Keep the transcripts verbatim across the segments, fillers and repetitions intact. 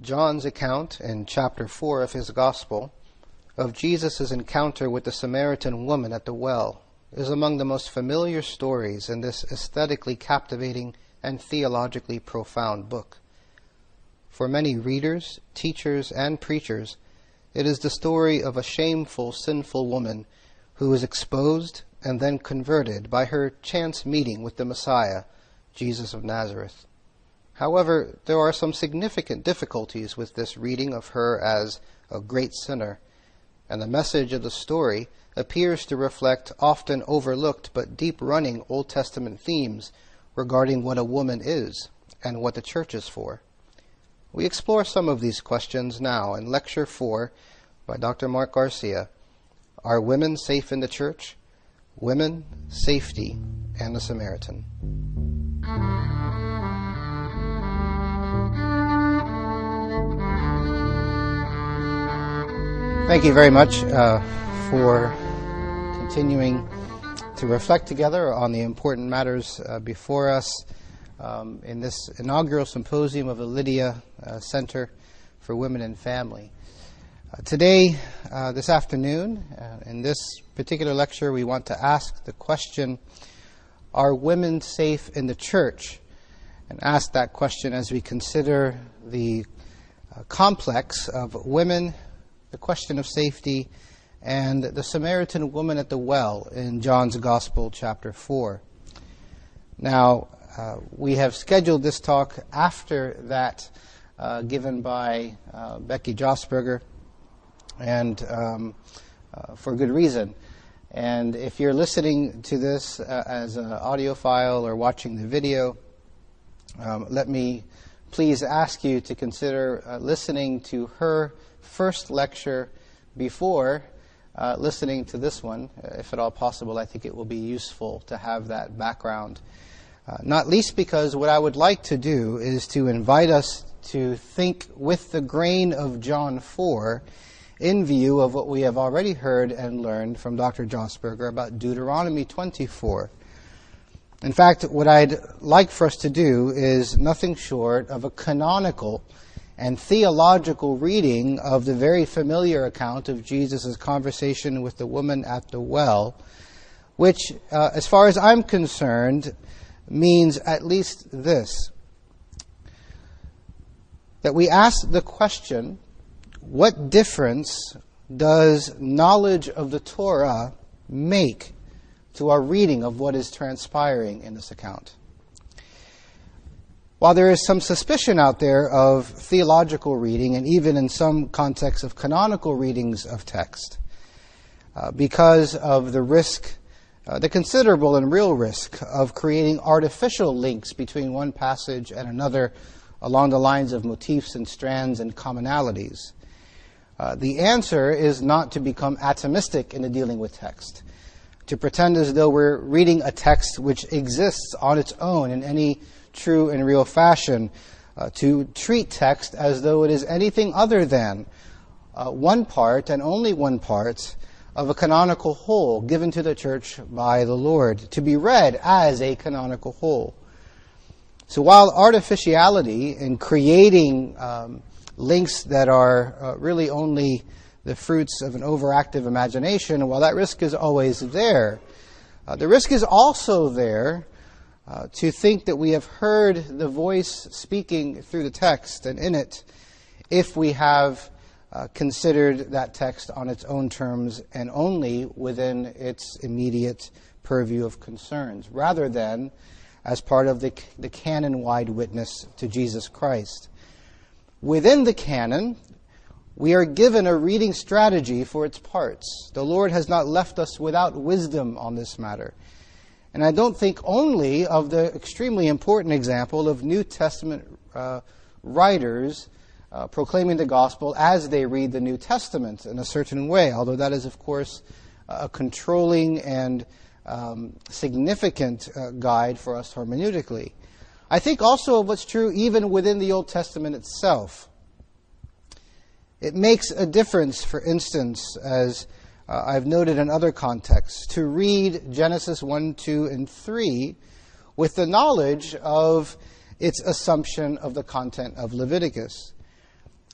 John's account in chapter four of his Gospel of Jesus' encounter with the Samaritan woman at the well is among the most familiar stories in this aesthetically captivating and theologically profound book. For many readers, teachers, and preachers, it is the story of a shameful, sinful woman who is exposed and then converted by her chance meeting with the Messiah, Jesus of Nazareth. However, there are some significant difficulties with this reading of her as a great sinner, and the message of the story appears to reflect often overlooked but deep-running Old Testament themes regarding what a woman is and what the church is for. We explore some of these questions now in Lecture four by Doctor Mark Garcia, Are Women Safe in the Church? Women, Safety, and the Samaritan. Thank you very much uh, for continuing to reflect together on the important matters uh, before us um, in this inaugural symposium of the Lydia uh, Center for Women and Family. Uh, today, uh, this afternoon, uh, in this particular lecture, we want to ask the question, are women safe in the church? And ask that question as we consider the uh, complex of women, the question of safety, and the Samaritan woman at the well in John's Gospel, chapter four. Now, uh, we have scheduled this talk after that uh, given by uh, Becky Josberger, and um, uh, for good reason. And if you're listening to this uh, as an audio file or watching the video, um, let me please ask you to consider uh, listening to her first lecture before uh, listening to this one. If at all possible, I think it will be useful to have that background. Uh, not least because what I would like to do is to invite us to think with the grain of John four in view of what we have already heard and learned from Doctor Josberger about Deuteronomy twenty-four. In fact, what I'd like for us to do is nothing short of a canonical and theological reading of the very familiar account of Jesus' conversation with the woman at the well, which, uh, as far as I'm concerned, means at least this, that we ask the question, what difference does knowledge of the Torah make to our reading of what is transpiring in this account? While there is some suspicion out there of theological reading, and even in some contexts of canonical readings of text, uh, because of the risk, uh, the considerable and real risk of creating artificial links between one passage and another along the lines of motifs and strands and commonalities, uh, the answer is not to become atomistic in the dealing with text, to pretend as though we're reading a text which exists on its own in any true and real fashion, uh, to treat text as though it is anything other than uh, one part and only one part of a canonical whole given to the church by the Lord, to be read as a canonical whole. So while artificiality in creating um, links that are uh, really only the fruits of an overactive imagination, while that risk is always there, uh, the risk is also there Uh, to think that we have heard the voice speaking through the text and in it if we have uh, considered that text on its own terms and only within its immediate purview of concerns, rather than as part of the, the canon-wide witness to Jesus Christ. Within the canon, we are given a reading strategy for its parts. The Lord has not left us without wisdom on this matter. And I don't think only of the extremely important example of New Testament uh, writers uh, proclaiming the gospel as they read the New Testament in a certain way, although that is, of course, a controlling and um, significant uh, guide for us hermeneutically. I think also of what's true even within the Old Testament itself. It makes a difference, for instance, as Uh, I've noted in other contexts, to read Genesis one, two, and three with the knowledge of its assumption of the content of Leviticus.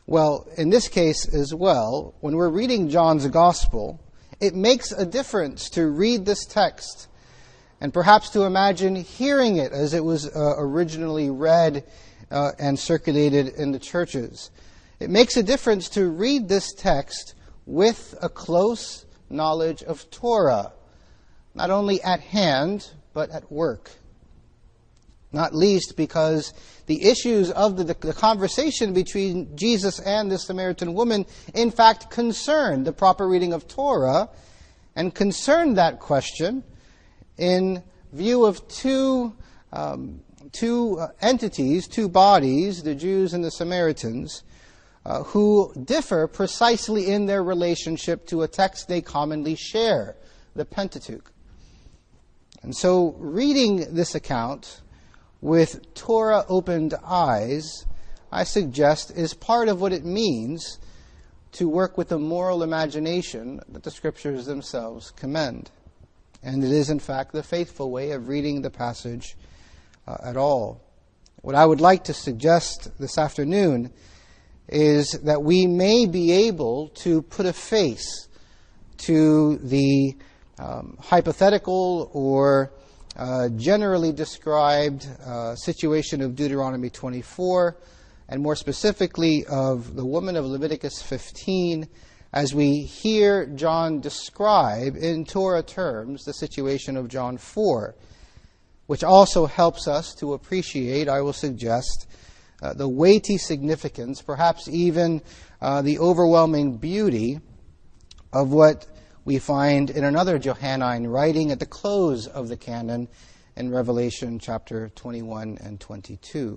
Well, in this case as well, when we're reading John's Gospel, it makes a difference to read this text and perhaps to imagine hearing it as it was uh, originally read uh, and circulated in the churches. It makes a difference to read this text with a close knowledge of Torah, not only at hand, but at work. Not least because the issues of the, the conversation between Jesus and the Samaritan woman, in fact, concern the proper reading of Torah, and concern that question in view of two, um, two uh, entities, two bodies, the Jews and the Samaritans, uh, who differ precisely in their relationship to a text they commonly share, the Pentateuch. And so reading this account with Torah-opened eyes, I suggest, is part of what it means to work with the moral imagination that the Scriptures themselves commend. And it is, in fact, the faithful way of reading the passage uh, at all. What I would like to suggest this afternoon is that we may be able to put a face to the um, hypothetical or Uh, generally described uh, situation of Deuteronomy twenty-four, and more specifically of the woman of Leviticus fifteen, as we hear John describe in Torah terms the situation of John four, which also helps us to appreciate, I will suggest, uh, the weighty significance, perhaps even uh, the overwhelming beauty of what we find in another Johannine writing at the close of the canon in Revelation chapter twenty-one and twenty-two.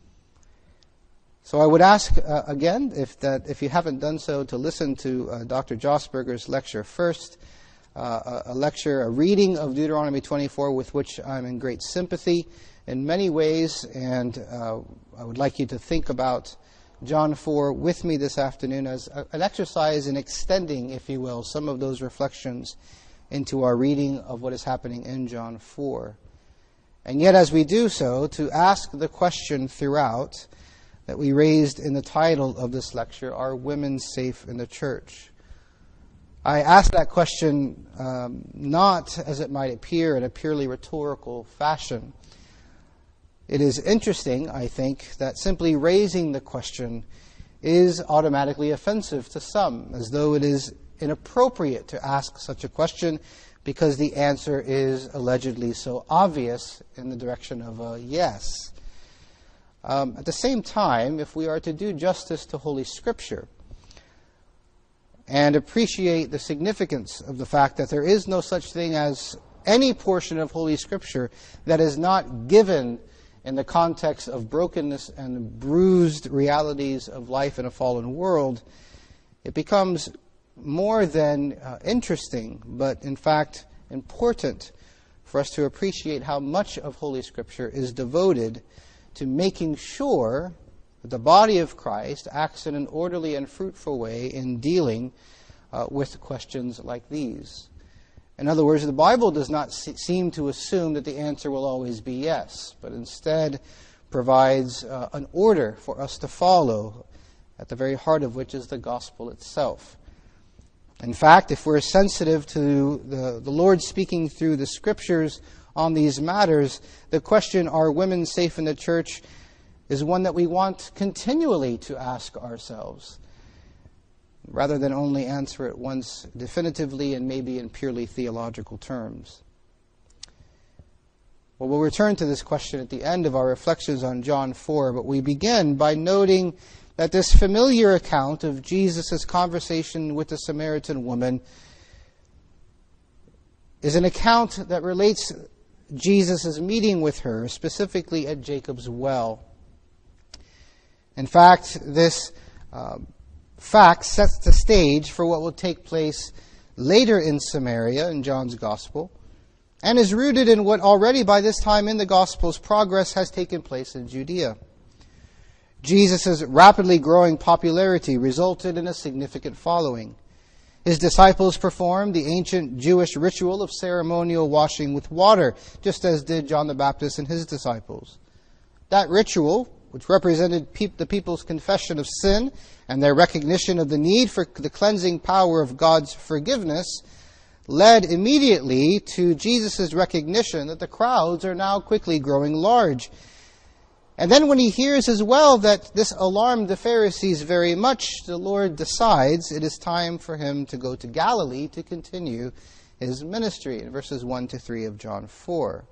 So I would ask uh, again, if that if you haven't done so, to listen to uh, Doctor Jossberger's lecture first, uh, a, a lecture, a reading of Deuteronomy twenty-four with which I'm in great sympathy in many ways, and uh, I would like you to think about John four with me this afternoon as a, an exercise in extending, if you will, some of those reflections into our reading of what is happening in John four. And yet, as we do so, to ask the question throughout that we raised in the title of this lecture, are women safe in the church? I ask that question um, not, as it might appear, in a purely rhetorical fashion. It is interesting, I think, that simply raising the question is automatically offensive to some, as though it is inappropriate to ask such a question because the answer is allegedly so obvious in the direction of a yes. Um, at the same time, if we are to do justice to Holy Scripture and appreciate the significance of the fact that there is no such thing as any portion of Holy Scripture that is not given in the context of brokenness and bruised realities of life in a fallen world, it becomes more than uh, interesting, but in fact important for us to appreciate how much of Holy Scripture is devoted to making sure that the body of Christ acts in an orderly and fruitful way in dealing uh, with questions like these. In other words, the Bible does not seem to assume that the answer will always be yes, but instead provides uh, an order for us to follow, at the very heart of which is the gospel itself. In fact, if we're sensitive to the, the Lord speaking through the Scriptures on these matters, the question, are women safe in the church, is one that we want continually to ask ourselves, rather than only answer it once definitively and maybe in purely theological terms. Well, we'll return to this question at the end of our reflections on John four, but we begin by noting that this familiar account of Jesus' conversation with the Samaritan woman is an account that relates Jesus' meeting with her, specifically at Jacob's well. In fact, this uh, fact sets the stage for what will take place later in Samaria in John's Gospel, and is rooted in what already by this time in the Gospel's progress has taken place in Judea. Jesus' rapidly growing popularity resulted in a significant following. His disciples performed the ancient Jewish ritual of ceremonial washing with water, just as did John the Baptist and his disciples. That ritual which represented pe- the people's confession of sin and their recognition of the need for the cleansing power of God's forgiveness, led immediately to Jesus' recognition that the crowds are now quickly growing large. And then when he hears as well that this alarmed the Pharisees very much, the Lord decides it is time for him to go to Galilee to continue his ministry, in verses one to three of John four.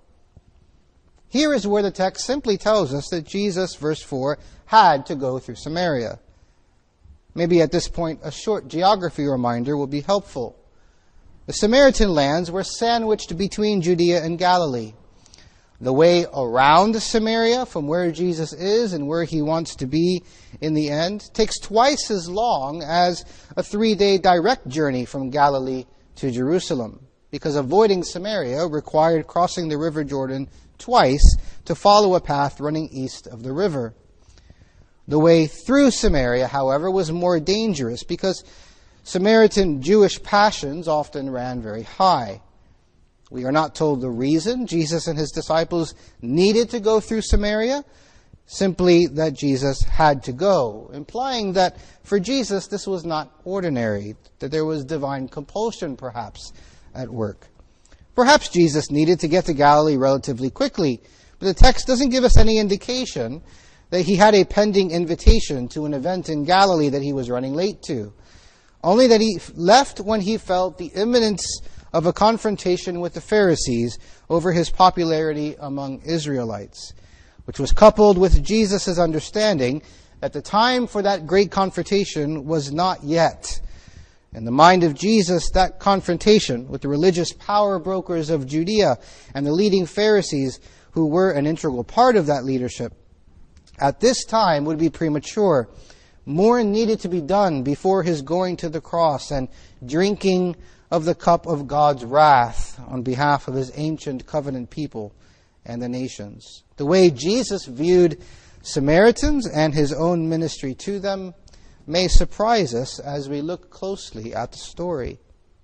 Here is where the text simply tells us that Jesus, verse four, had to go through Samaria. Maybe at this point a short geography reminder will be helpful. The Samaritan lands were sandwiched between Judea and Galilee. The way around Samaria, from where Jesus is and where he wants to be in the end, takes twice as long as a three-day direct journey from Galilee to Jerusalem, because avoiding Samaria required crossing the River Jordan twice to follow a path running east of the river. The way through Samaria, however, was more dangerous because Samaritan Jewish passions often ran very high. We are not told the reason Jesus and his disciples needed to go through Samaria, simply that Jesus had to go, implying that for Jesus this was not ordinary, that there was divine compulsion perhaps at work. Perhaps Jesus needed to get to Galilee relatively quickly, but the text doesn't give us any indication that he had a pending invitation to an event in Galilee that he was running late to. Only that he left when he felt the imminence of a confrontation with the Pharisees over his popularity among Israelites, which was coupled with Jesus' understanding that the time for that great confrontation was not yet. In the mind of Jesus, that confrontation with the religious power brokers of Judea and the leading Pharisees, who were an integral part of that leadership, at this time would be premature. More needed to be done before his going to the cross and drinking of the cup of God's wrath on behalf of his ancient covenant people and the nations. The way Jesus viewed Samaritans and his own ministry to them may surprise us as we look closely at the story.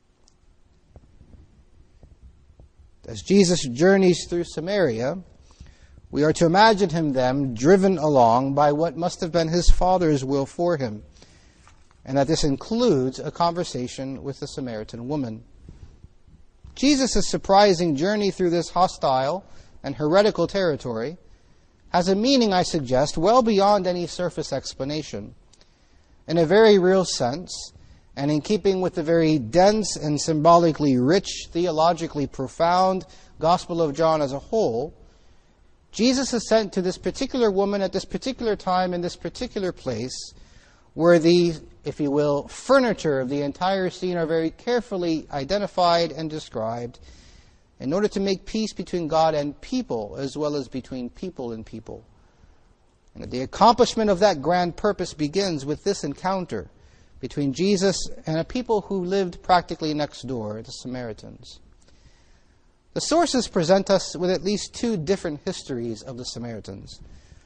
As Jesus journeys through Samaria, we are to imagine him then driven along by what must have been his Father's will for him, and that this includes a conversation with the Samaritan woman. Jesus' surprising journey through this hostile and heretical territory has a meaning, I suggest, well beyond any surface explanation. In a very real sense, and in keeping with the very dense and symbolically rich, theologically profound Gospel of John as a whole, Jesus is sent to this particular woman at this particular time in this particular place where the, if you will, furniture of the entire scene are very carefully identified and described in order to make peace between God and people as well as between people and people. And the accomplishment of that grand purpose begins with this encounter between Jesus and a people who lived practically next door, the Samaritans. The sources present us with at least two different histories of the Samaritans.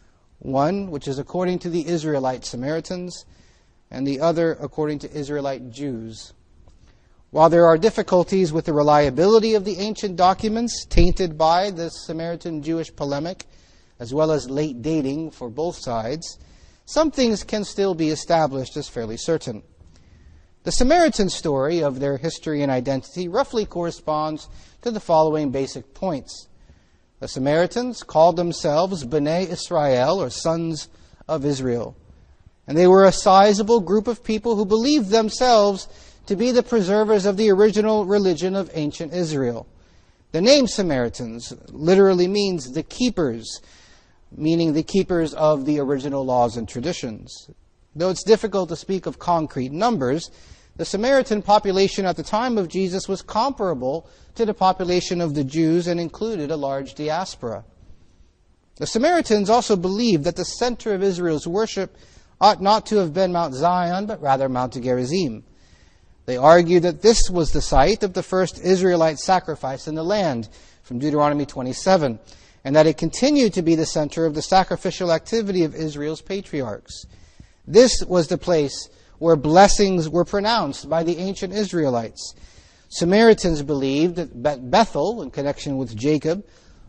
One, which is according to the Israelite Samaritans, and the other according to Israelite Jews. While there are difficulties with the reliability of the ancient documents tainted by the Samaritan Jewish polemic, as well as late dating for both sides, some things can still be established as fairly certain. The Samaritan story of their history and identity roughly corresponds to the following basic points. The Samaritans called themselves Bnei Israel, or sons of Israel. And they were a sizable group of people who believed themselves to be the preservers of the original religion of ancient Israel. The name Samaritans literally means the keepers, meaning the keepers of the original laws and traditions. Though it's difficult to speak of concrete numbers, the Samaritan population at the time of Jesus was comparable to the population of the Jews and included a large diaspora. The Samaritans also believed that the center of Israel's worship ought not to have been Mount Zion, but rather Mount Gerizim. They argued that this was the site of the first Israelite sacrifice in the land, from Deuteronomy twenty-seven, and that it continued to be the center of the sacrificial activity of Israel's patriarchs. This was the place where blessings were pronounced by the ancient Israelites. Samaritans believed that Bethel, in connection with Jacob,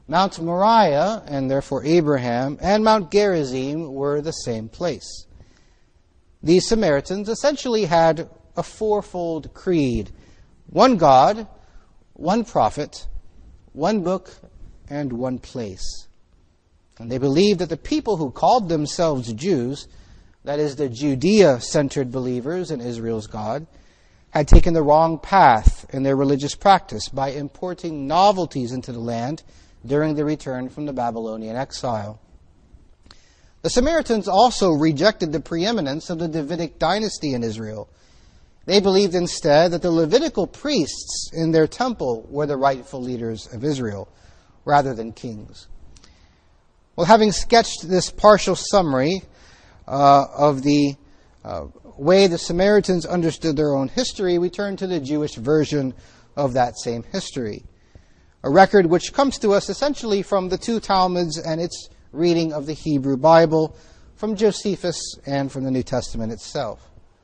Mount Moriah, and therefore Abraham, and Mount Gerizim were the same place. These Samaritans essentially had a fourfold creed: one God, one prophet, one book, and one place. And they believed that the people who called themselves Jews, that is, the Judea-centered believers in Israel's God, had taken the wrong path in their religious practice by importing novelties into the land during the return from the Babylonian exile. The Samaritans also rejected the preeminence of the Davidic dynasty in Israel. They believed instead that the Levitical priests in their temple were the rightful leaders of Israel, rather than kings. Well, having sketched this partial summary uh, of the uh, way the Samaritans understood their own history, we turn to the Jewish version of that same history. A record which comes to us essentially from the two Talmuds and its reading of the Hebrew Bible, from Josephus and from the New Testament itself.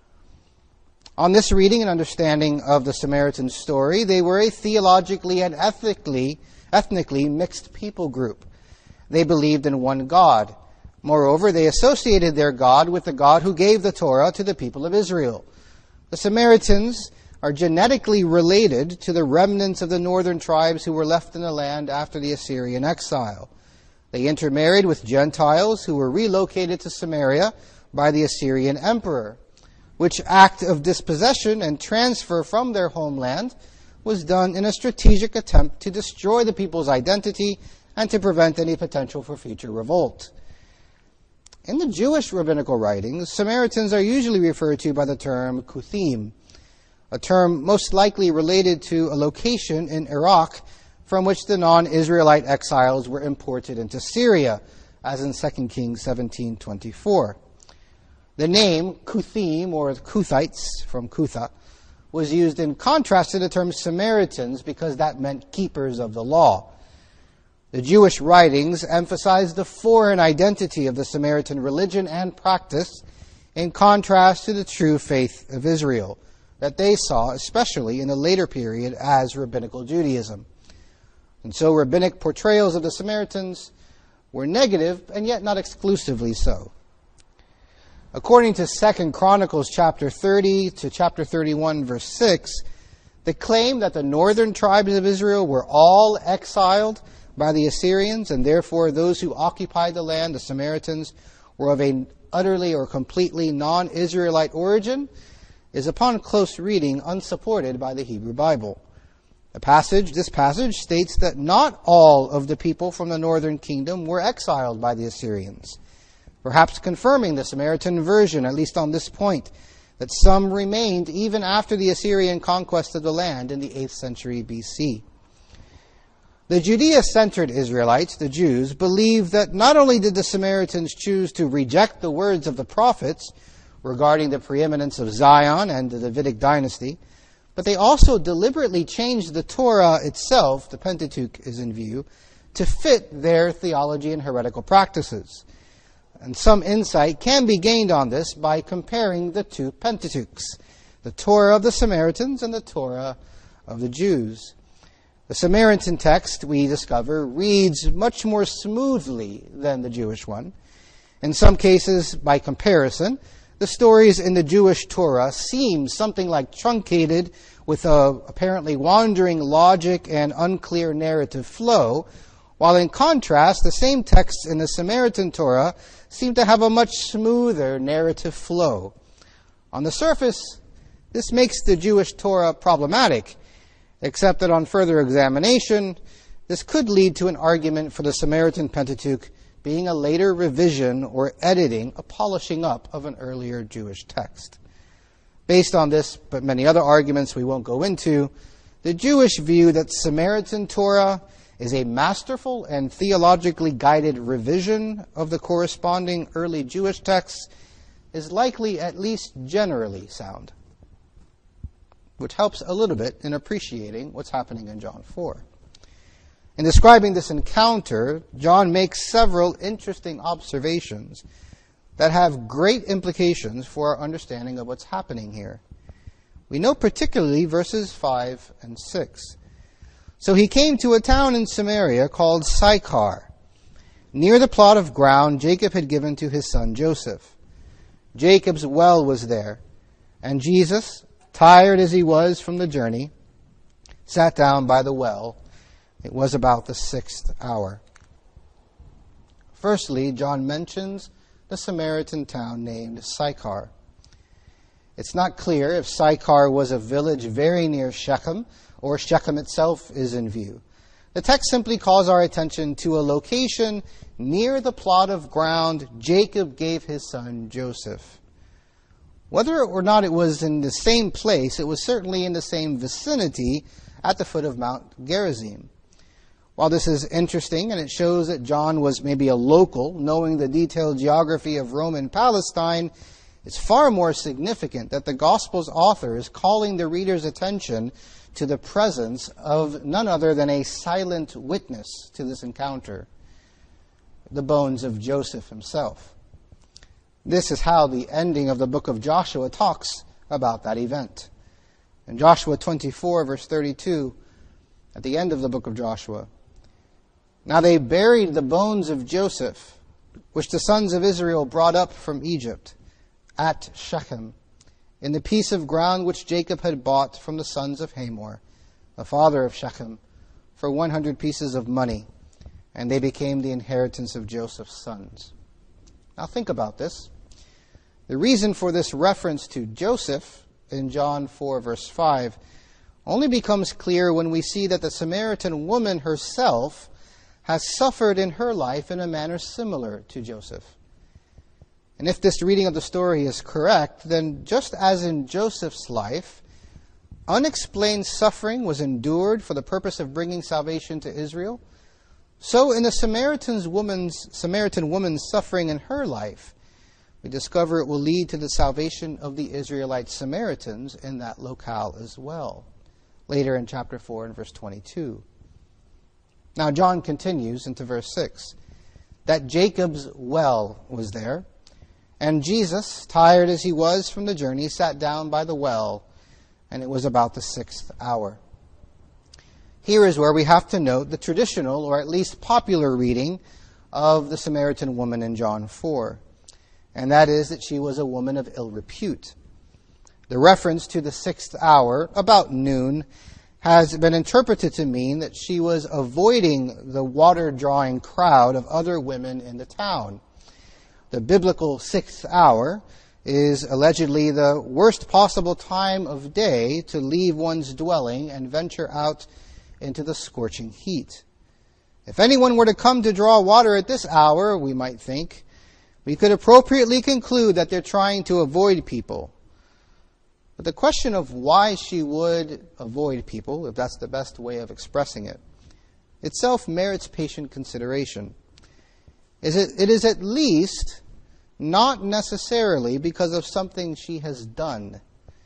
On this reading and understanding of the Samaritan story, they were a theologically and ethically, ethnically mixed people group. They believed in one God. Moreover, they associated their God with the God who gave the Torah to the people of Israel. The Samaritans are genetically related to the remnants of the northern tribes who were left in the land after the Assyrian exile. They intermarried with Gentiles who were relocated to Samaria by the Assyrian emperor, which act of dispossession and transfer from their homeland was done in a strategic attempt to destroy the people's identity and to prevent any potential for future revolt. In the Jewish rabbinical writings, Samaritans are usually referred to by the term Kuthim, a term most likely related to a location in Iraq from which the non-Israelite exiles were imported into Syria, as in Second Kings seventeen twenty-four. The name Kuthim, or Kuthites, from Kutha, was used in contrast to the term Samaritans because that meant keepers of the law. The Jewish writings emphasize the foreign identity of the Samaritan religion and practice in contrast to the true faith of Israel, that they saw, especially in the later period, as rabbinical Judaism. And so rabbinic portrayals of the Samaritans were negative, and yet not exclusively so. According to Second Chronicles chapter thirty to chapter thirty-one, verse six, the claim that the northern tribes of Israel were all exiled by the Assyrians, and therefore those who occupied the land, the Samaritans, were of an utterly or completely non-Israelite origin, is upon close reading unsupported by the Hebrew Bible. The passage, this passage states that not all of the people from the northern kingdom were exiled by the Assyrians, perhaps confirming the Samaritan version, at least on this point, that some remained even after the Assyrian conquest of the land in the eighth century B C. The Judea-centered Israelites, the Jews, believed that not only did the Samaritans choose to reject the words of the prophets regarding the preeminence of Zion and the Davidic dynasty, but they also deliberately changed the Torah itself, the Pentateuch is in view, to fit their theology and heretical practices. And some insight can be gained on this by comparing the two Pentateuchs, the Torah of the Samaritans and the Torah of the Jews. The Samaritan text, we discover, reads much more smoothly than the Jewish one. In some cases, by comparison, the stories in the Jewish Torah seem something like truncated with a apparently wandering logic and unclear narrative flow, while in contrast, the same texts in the Samaritan Torah seem to have a much smoother narrative flow. On the surface, this makes the Jewish Torah problematic, except that on further examination, this could lead to an argument for the Samaritan Pentateuch being a later revision or editing, a polishing up of an earlier Jewish text. Based on this, but many other arguments we won't go into, the Jewish view that Samaritan Torah is a masterful and theologically guided revision of the corresponding early Jewish texts is likely at least generally sound, which helps a little bit in appreciating what's happening in John four. In describing this encounter, John makes several interesting observations that have great implications for our understanding of what's happening here. We know particularly verses five and six. So he came to a town in Samaria called Sychar, near the plot of ground Jacob had given to his son Joseph. Jacob's well was there, and Jesus, tired as he was from the journey, sat down by the well. It was about the sixth hour. Firstly, John mentions the Samaritan town named Sychar. It's not clear if Sychar was a village very near Shechem, or Shechem itself is in view. The text simply calls our attention to a location near the plot of ground Jacob gave his son Joseph. Whether or not it was in the same place, it was certainly in the same vicinity at the foot of Mount Gerizim. While this is interesting and it shows that John was maybe a local, knowing the detailed geography of Roman Palestine, it's far more significant that the Gospel's author is calling the reader's attention to the presence of none other than a silent witness to this encounter, the bones of Joseph himself. This is how the ending of the book of Joshua talks about that event. In Joshua twenty-four, verse thirty-two, at the end of the book of Joshua, "Now they buried the bones of Joseph, which the sons of Israel brought up from Egypt, at Shechem, in the piece of ground which Jacob had bought from the sons of Hamor, the father of Shechem, for one hundred pieces of money, and they became the inheritance of Joseph's sons." Now think about this. The reason for this reference to Joseph in John four, verse five, only becomes clear when we see that the Samaritan woman herself has suffered in her life in a manner similar to Joseph. And if this reading of the story is correct, then just as in Joseph's life, unexplained suffering was endured for the purpose of bringing salvation to Israel, so in the Samaritan's woman's, Samaritan woman's suffering in her life, we discover it will lead to the salvation of the Israelite Samaritans in that locale as well, later in chapter four and verse twenty-two. Now John continues into verse six, that Jacob's well was there, and Jesus, tired as he was from the journey, sat down by the well, and it was about the sixth hour. Here is where we have to note the traditional, or at least popular reading of the Samaritan woman in John four, and that is that she was a woman of ill repute. The reference to the sixth hour, about noon, has been interpreted to mean that she was avoiding the water-drawing crowd of other women in the town. The biblical sixth hour is allegedly the worst possible time of day to leave one's dwelling and venture out into the scorching heat. If anyone were to come to draw water at this hour, we might think, we could appropriately conclude that they're trying to avoid people. But the question of why she would avoid people, if that's the best way of expressing it, itself merits patient consideration. Is it, it is at least not necessarily because of something she has done,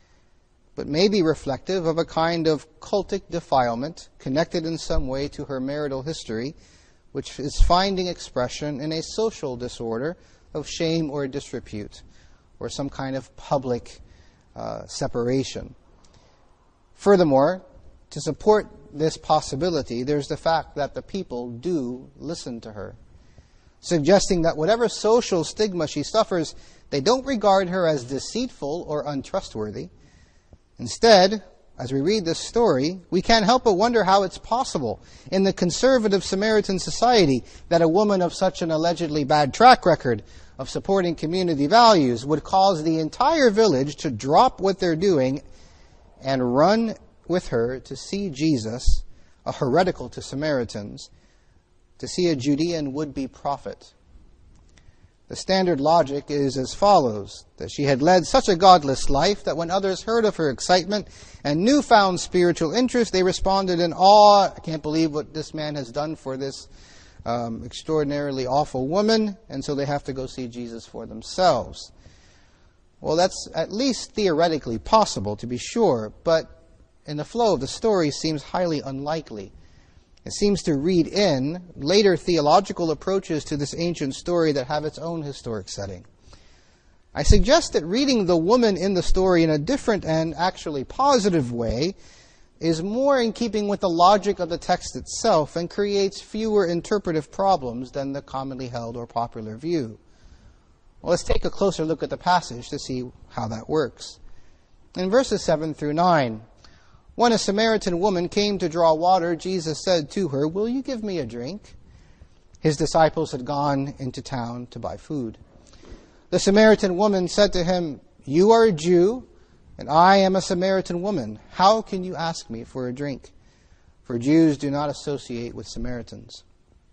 but may be reflective of a kind of cultic defilement connected in some way to her marital history, which is finding expression in a social disorder of shame or disrepute, or some kind of public uh, separation. Furthermore, to support this possibility, there's the fact that the people do listen to her, suggesting that whatever social stigma she suffers, they don't regard her as deceitful or untrustworthy. Instead, as we read this story, we can't help but wonder how it's possible in the conservative Samaritan society that a woman of such an allegedly bad track record of supporting community values would cause the entire village to drop what they're doing and run with her to see Jesus, a heretical to Samaritans, to see a Judean would-be prophet. The standard logic is as follows, that she had led such a godless life that when others heard of her excitement and newfound spiritual interest, they responded in awe, I can't believe what this man has done for this um, extraordinarily awful woman, and so they have to go see Jesus for themselves. Well, that's at least theoretically possible, to be sure, but in the flow of the story seems highly unlikely. It seems to read in later theological approaches to this ancient story that have its own historic setting. I suggest that reading the woman in the story in a different and actually positive way is more in keeping with the logic of the text itself and creates fewer interpretive problems than the commonly held or popular view. Well, let's take a closer look at the passage to see how that works. In verses seven through nine, when a Samaritan woman came to draw water, Jesus said to her, "Will you give me a drink?" His disciples had gone into town to buy food. The Samaritan woman said to him, "You are a Jew, and I am a Samaritan woman. How can you ask me for a drink?" For Jews do not associate with Samaritans.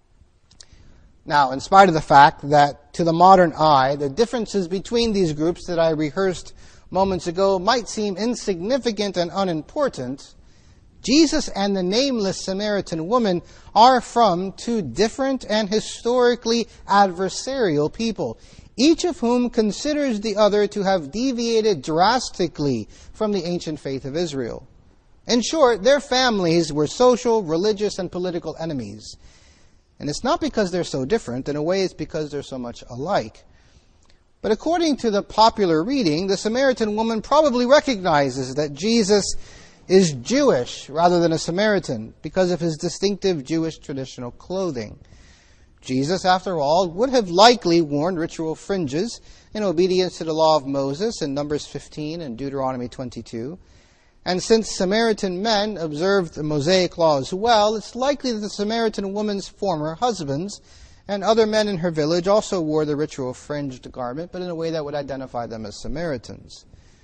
Now, in spite of the fact that to the modern eye, the differences between these groups that I rehearsed moments ago might seem insignificant and unimportant, Jesus and the nameless Samaritan woman are from two different and historically adversarial people, each of whom considers the other to have deviated drastically from the ancient faith of Israel. In short, their families were social, religious, and political enemies. And it's not because they're so different. In a way, it's because they're so much alike. But according to the popular reading, the Samaritan woman probably recognizes that Jesus is Jewish rather than a Samaritan because of his distinctive Jewish traditional clothing. Jesus, after all, would have likely worn ritual fringes in obedience to the law of Moses in Numbers fifteen and Deuteronomy twenty-two. And since Samaritan men observed the Mosaic law as well, it's likely that the Samaritan woman's former husbands and other men in her village also wore the ritual fringed garment, but in a way that would identify them as Samaritans.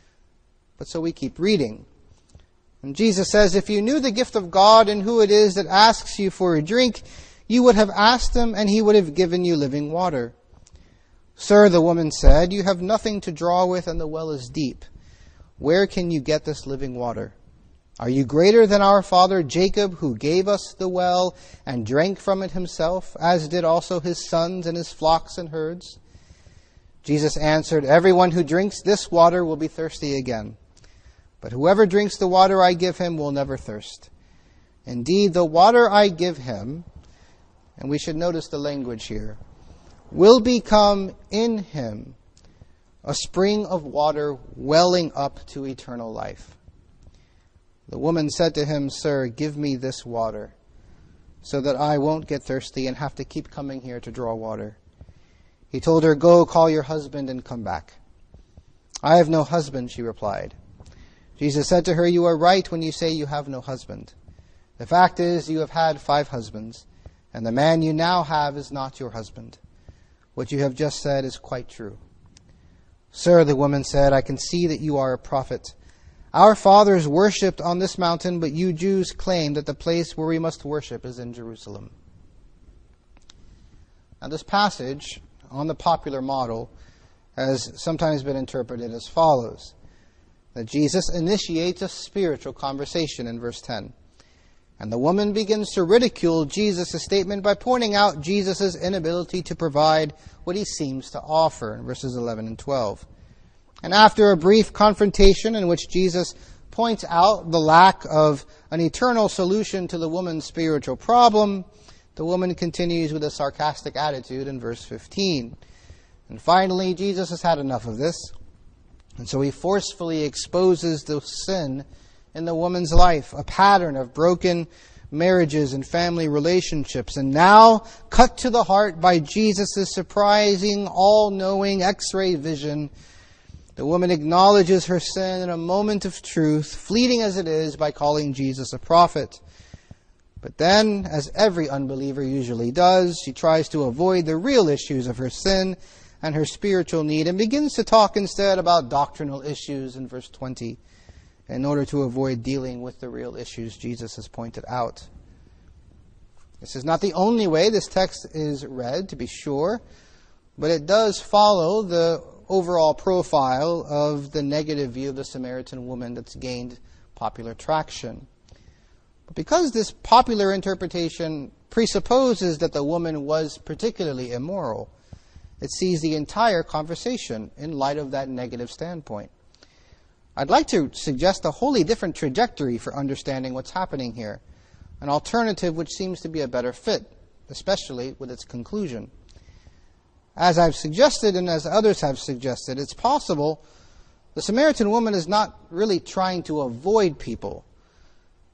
But so we keep reading. And Jesus says, "If you knew the gift of God and who it is that asks you for a drink, you would have asked him, and he would have given you living water." "Sir," the woman said, "you have nothing to draw with, and the well is deep. Where can you get this living water? Are you greater than our father Jacob, who gave us the well and drank from it himself, as did also his sons and his flocks and herds?" Jesus answered, "Everyone who drinks this water will be thirsty again. But whoever drinks the water I give him will never thirst. Indeed, the water I give him," and we should notice the language here, "will become in him a spring of water welling up to eternal life." The woman said to him, "Sir, give me this water, so that I won't get thirsty and have to keep coming here to draw water." He told her, "Go, call your husband and come back." "I have no husband," she replied. Jesus said to her, "You are right when you say you have no husband. The fact is, you have had five husbands, and the man you now have is not your husband. What you have just said is quite true." "Sir," the woman said, "I can see that you are a prophet. Our fathers worshipped on this mountain, but you Jews claim that the place where we must worship is in Jerusalem." Now, this passage on the popular model has sometimes been interpreted as follows: that Jesus initiates a spiritual conversation in verse ten. And the woman begins to ridicule Jesus' statement by pointing out Jesus' inability to provide what he seems to offer in verses eleven and twelve. And after a brief confrontation in which Jesus points out the lack of an eternal solution to the woman's spiritual problem, the woman continues with a sarcastic attitude in verse fifteen. And finally, Jesus has had enough of this, and so he forcefully exposes the sin in the woman's life, a pattern of broken marriages and family relationships. And now, cut to the heart by Jesus' surprising, all-knowing X-ray vision, the woman acknowledges her sin in a moment of truth, fleeting as it is, by calling Jesus a prophet. But then, as every unbeliever usually does, she tries to avoid the real issues of her sin and her spiritual need and begins to talk instead about doctrinal issues in verse twenty. In order to avoid dealing with the real issues Jesus has pointed out. This is not the only way this text is read, to be sure, but it does follow the overall profile of the negative view of the Samaritan woman that's gained popular traction. But because this popular interpretation presupposes that the woman was particularly immoral, it sees the entire conversation in light of that negative standpoint. I'd like to suggest a wholly different trajectory for understanding what's happening here, an alternative which seems to be a better fit, especially with its conclusion. As I've suggested and as others have suggested, it's possible the Samaritan woman is not really trying to avoid people,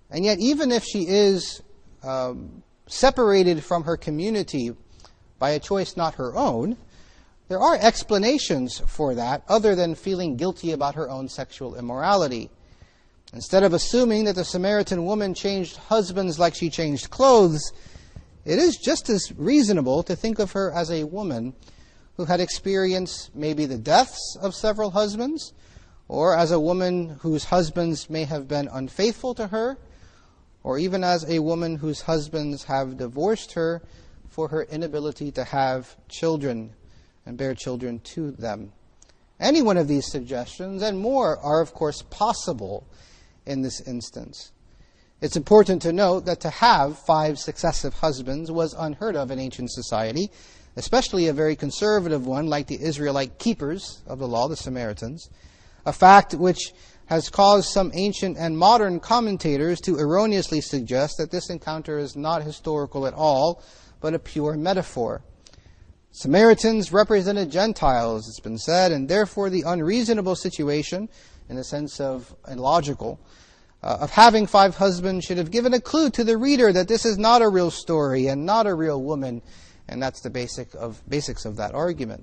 And yet, even if she is um, separated from her community by a choice not her own, there are explanations for that other than feeling guilty about her own sexual immorality. Instead of assuming that the Samaritan woman changed husbands like she changed clothes, it is just as reasonable to think of her as a woman who had experienced maybe the deaths of several husbands, or as a woman whose husbands may have been unfaithful to her, or even as a woman whose husbands have divorced her for her inability to have children and bear children to them. Any one of these suggestions and more are, of course, possible in this instance. It's important to note that to have five successive husbands was unheard of in ancient society, especially a very conservative one like the Israelite keepers of the law, the Samaritans, a fact which has caused some ancient and modern commentators to erroneously suggest that this encounter is not historical at all, but a pure metaphor. Samaritans represented Gentiles, it's been said, and therefore the unreasonable situation, in the sense of illogical, uh, of having five husbands should have given a clue to the reader that this is not a real story and not a real woman, and that's the basic of basics of that argument.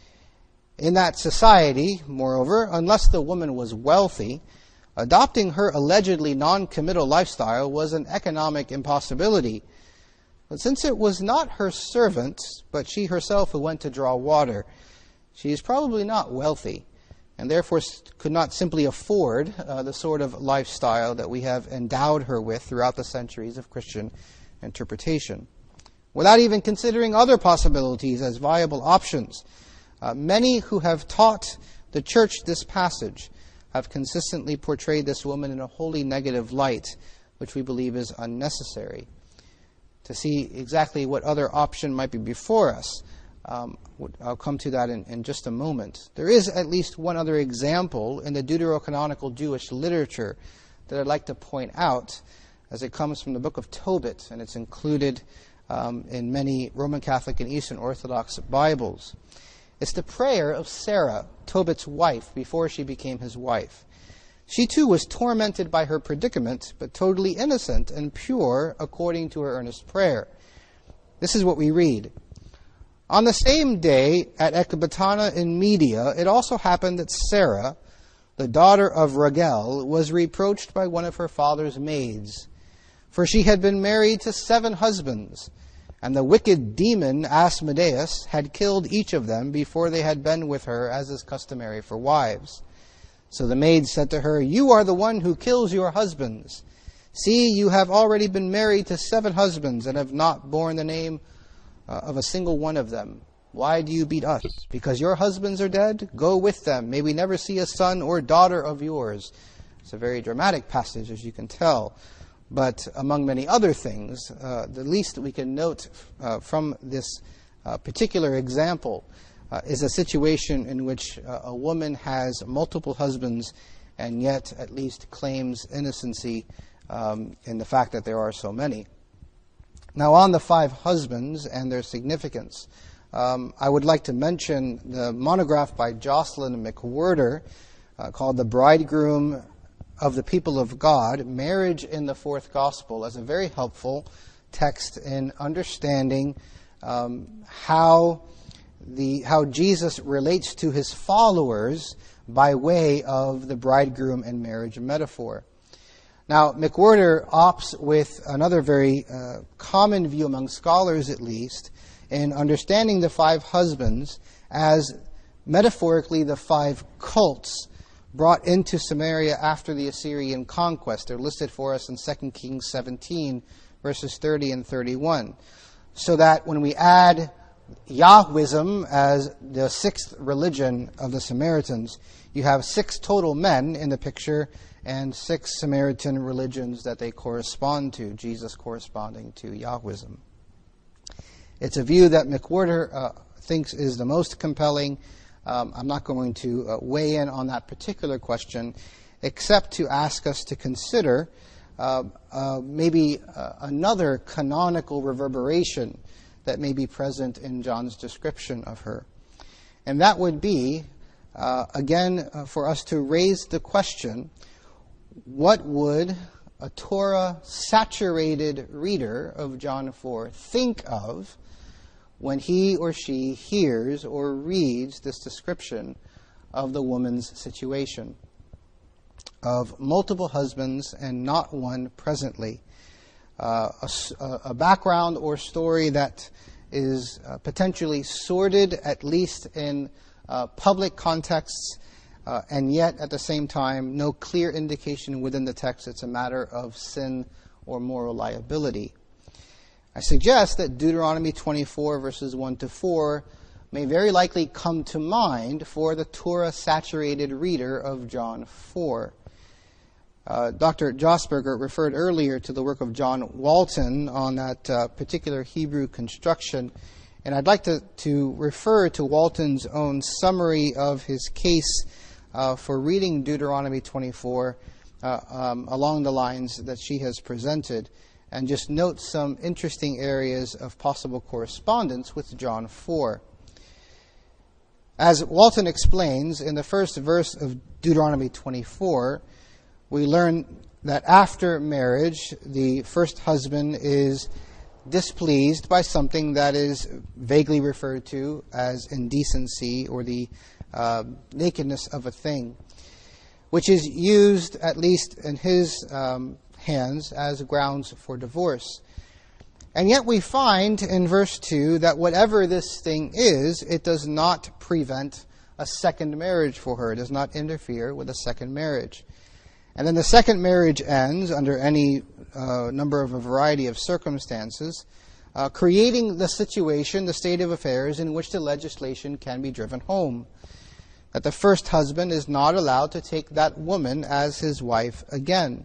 In that society, moreover, unless the woman was wealthy, adopting her allegedly non-committal lifestyle was an economic impossibility. But since it was not her servant, but she herself who went to draw water, she is probably not wealthy, and therefore could not simply afford uh, the sort of lifestyle that we have endowed her with throughout the centuries of Christian interpretation. Without even considering other possibilities as viable options, uh, many who have taught the church this passage have consistently portrayed this woman in a wholly negative light, which we believe is unnecessary. To see exactly what other option might be before us, um, I'll come to that in, in just a moment. There is at least one other example in the deuterocanonical Jewish literature that I'd like to point out, as it comes from the book of Tobit, and it's included um, in many Roman Catholic and Eastern Orthodox Bibles. It's the prayer of Sarah, Tobit's wife, before she became his wife. She too was tormented by her predicament, but totally innocent and pure according to her earnest prayer. This is what we read. On the same day at Ecbatana in Media, it also happened that Sarah, the daughter of Raguel, was reproached by one of her father's maids, for she had been married to seven husbands, and the wicked demon Asmodeus had killed each of them before they had been with her, as is customary for wives. So the maid said to her, "You are the one who kills your husbands. See, you have already been married to seven husbands and have not borne the name uh, of a single one of them. Why do you beat us? Because your husbands are dead? Go with them. May we never see a son or daughter of yours." It's a very dramatic passage, as you can tell. But among many other things, uh, the least we can note uh, from this uh, particular example uh, is a situation in which uh, a woman has multiple husbands and yet at least claims innocency um, in the fact that there are so many. Now, on the five husbands and their significance, um, I would like to mention the monograph by Jocelyn McWhirter uh, called The Bridegroom of the People of God, Marriage in the Fourth Gospel, as a very helpful text in understanding um, how the how Jesus relates to his followers by way of the bridegroom and marriage metaphor. Now, McWhirter opts with another very uh, common view among scholars, at least, in understanding the five husbands as metaphorically the five cults brought into Samaria after the Assyrian conquest. They're listed for us in Second Kings seventeen, verses thirty and thirty-one. So that when we add Yahwism as the sixth religion of the Samaritans, you have six total men in the picture and six Samaritan religions that they correspond to, Jesus corresponding to Yahwism. It's a view that McWhirter uh, thinks is the most compelling. Um, I'm not going to uh, weigh in on that particular question, except to ask us to consider uh, uh, maybe uh, another canonical reverberation that may be present in John's description of her. And that would be, uh, again, uh, for us to raise the question, what would a Torah-saturated reader of John four think of when he or she hears or reads this description of the woman's situation, of multiple husbands and not one presently, uh, a, a background or story that is uh, potentially sordid, at least in uh, public contexts, uh, and yet at the same time no clear indication within the text it's a matter of sin or moral liability. I suggest that Deuteronomy twenty-four verses one to four may very likely come to mind for the Torah-saturated reader of John four. Uh, Doctor Josberger referred earlier to the work of John Walton on that uh, particular Hebrew construction, and I'd like to, to refer to Walton's own summary of his case uh, for reading Deuteronomy twenty-four uh, um, along the lines that she has presented, and just note some interesting areas of possible correspondence with John four. As Walton explains, in the first verse of Deuteronomy twenty-four, we learn that after marriage, the first husband is displeased by something that is vaguely referred to as indecency or the uh, nakedness of a thing, which is used, at least in his um, hands, as grounds for divorce. And yet we find in verse two that whatever this thing is, it does not prevent a second marriage for her. It does not interfere with a second marriage. And then the second marriage ends under any uh, number of a variety of circumstances, uh, creating the situation, the state of affairs in which the legislation can be driven home. That the first husband is not allowed to take that woman as his wife again.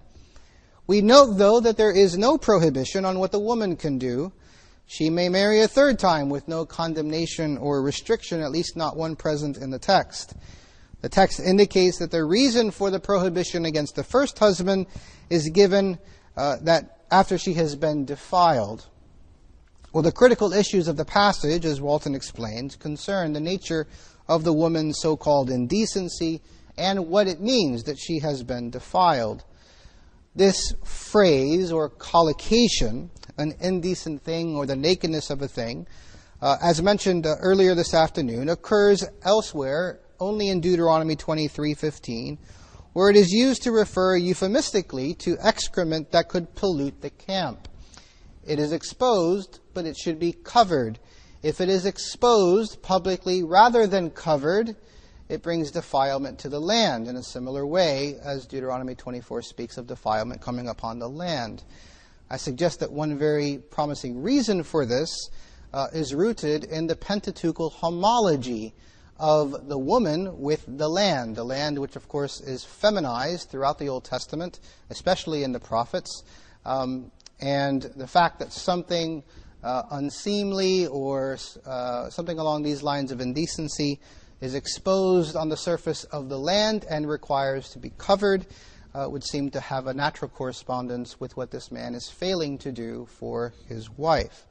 We note, though, that there is no prohibition on what the woman can do. She may marry a third time with no condemnation or restriction, at least not one present in the text. The text indicates that the reason for the prohibition against the first husband is given uh, that after she has been defiled. Well, the critical issues of the passage, as Walton explains, concern the nature of the woman's so-called indecency and what it means that she has been defiled. This phrase or collocation, an indecent thing or the nakedness of a thing, uh, as mentioned uh, earlier this afternoon, occurs elsewhere only in Deuteronomy twenty-three fifteen, where it is used to refer euphemistically to excrement that could pollute the camp. It is exposed, but it should be covered. If it is exposed publicly rather than covered, it brings defilement to the land in a similar way as Deuteronomy twenty-four speaks of defilement coming upon the land. I suggest that one very promising reason for this uh, is rooted in the Pentateuchal homology of the woman with the land, the land which of course is feminized throughout the Old Testament, especially in the prophets, um, and the fact that something uh, unseemly or uh, something along these lines of indecency is exposed on the surface of the land and requires to be covered uh, would seem to have a natural correspondence with what this man is failing to do for his wife.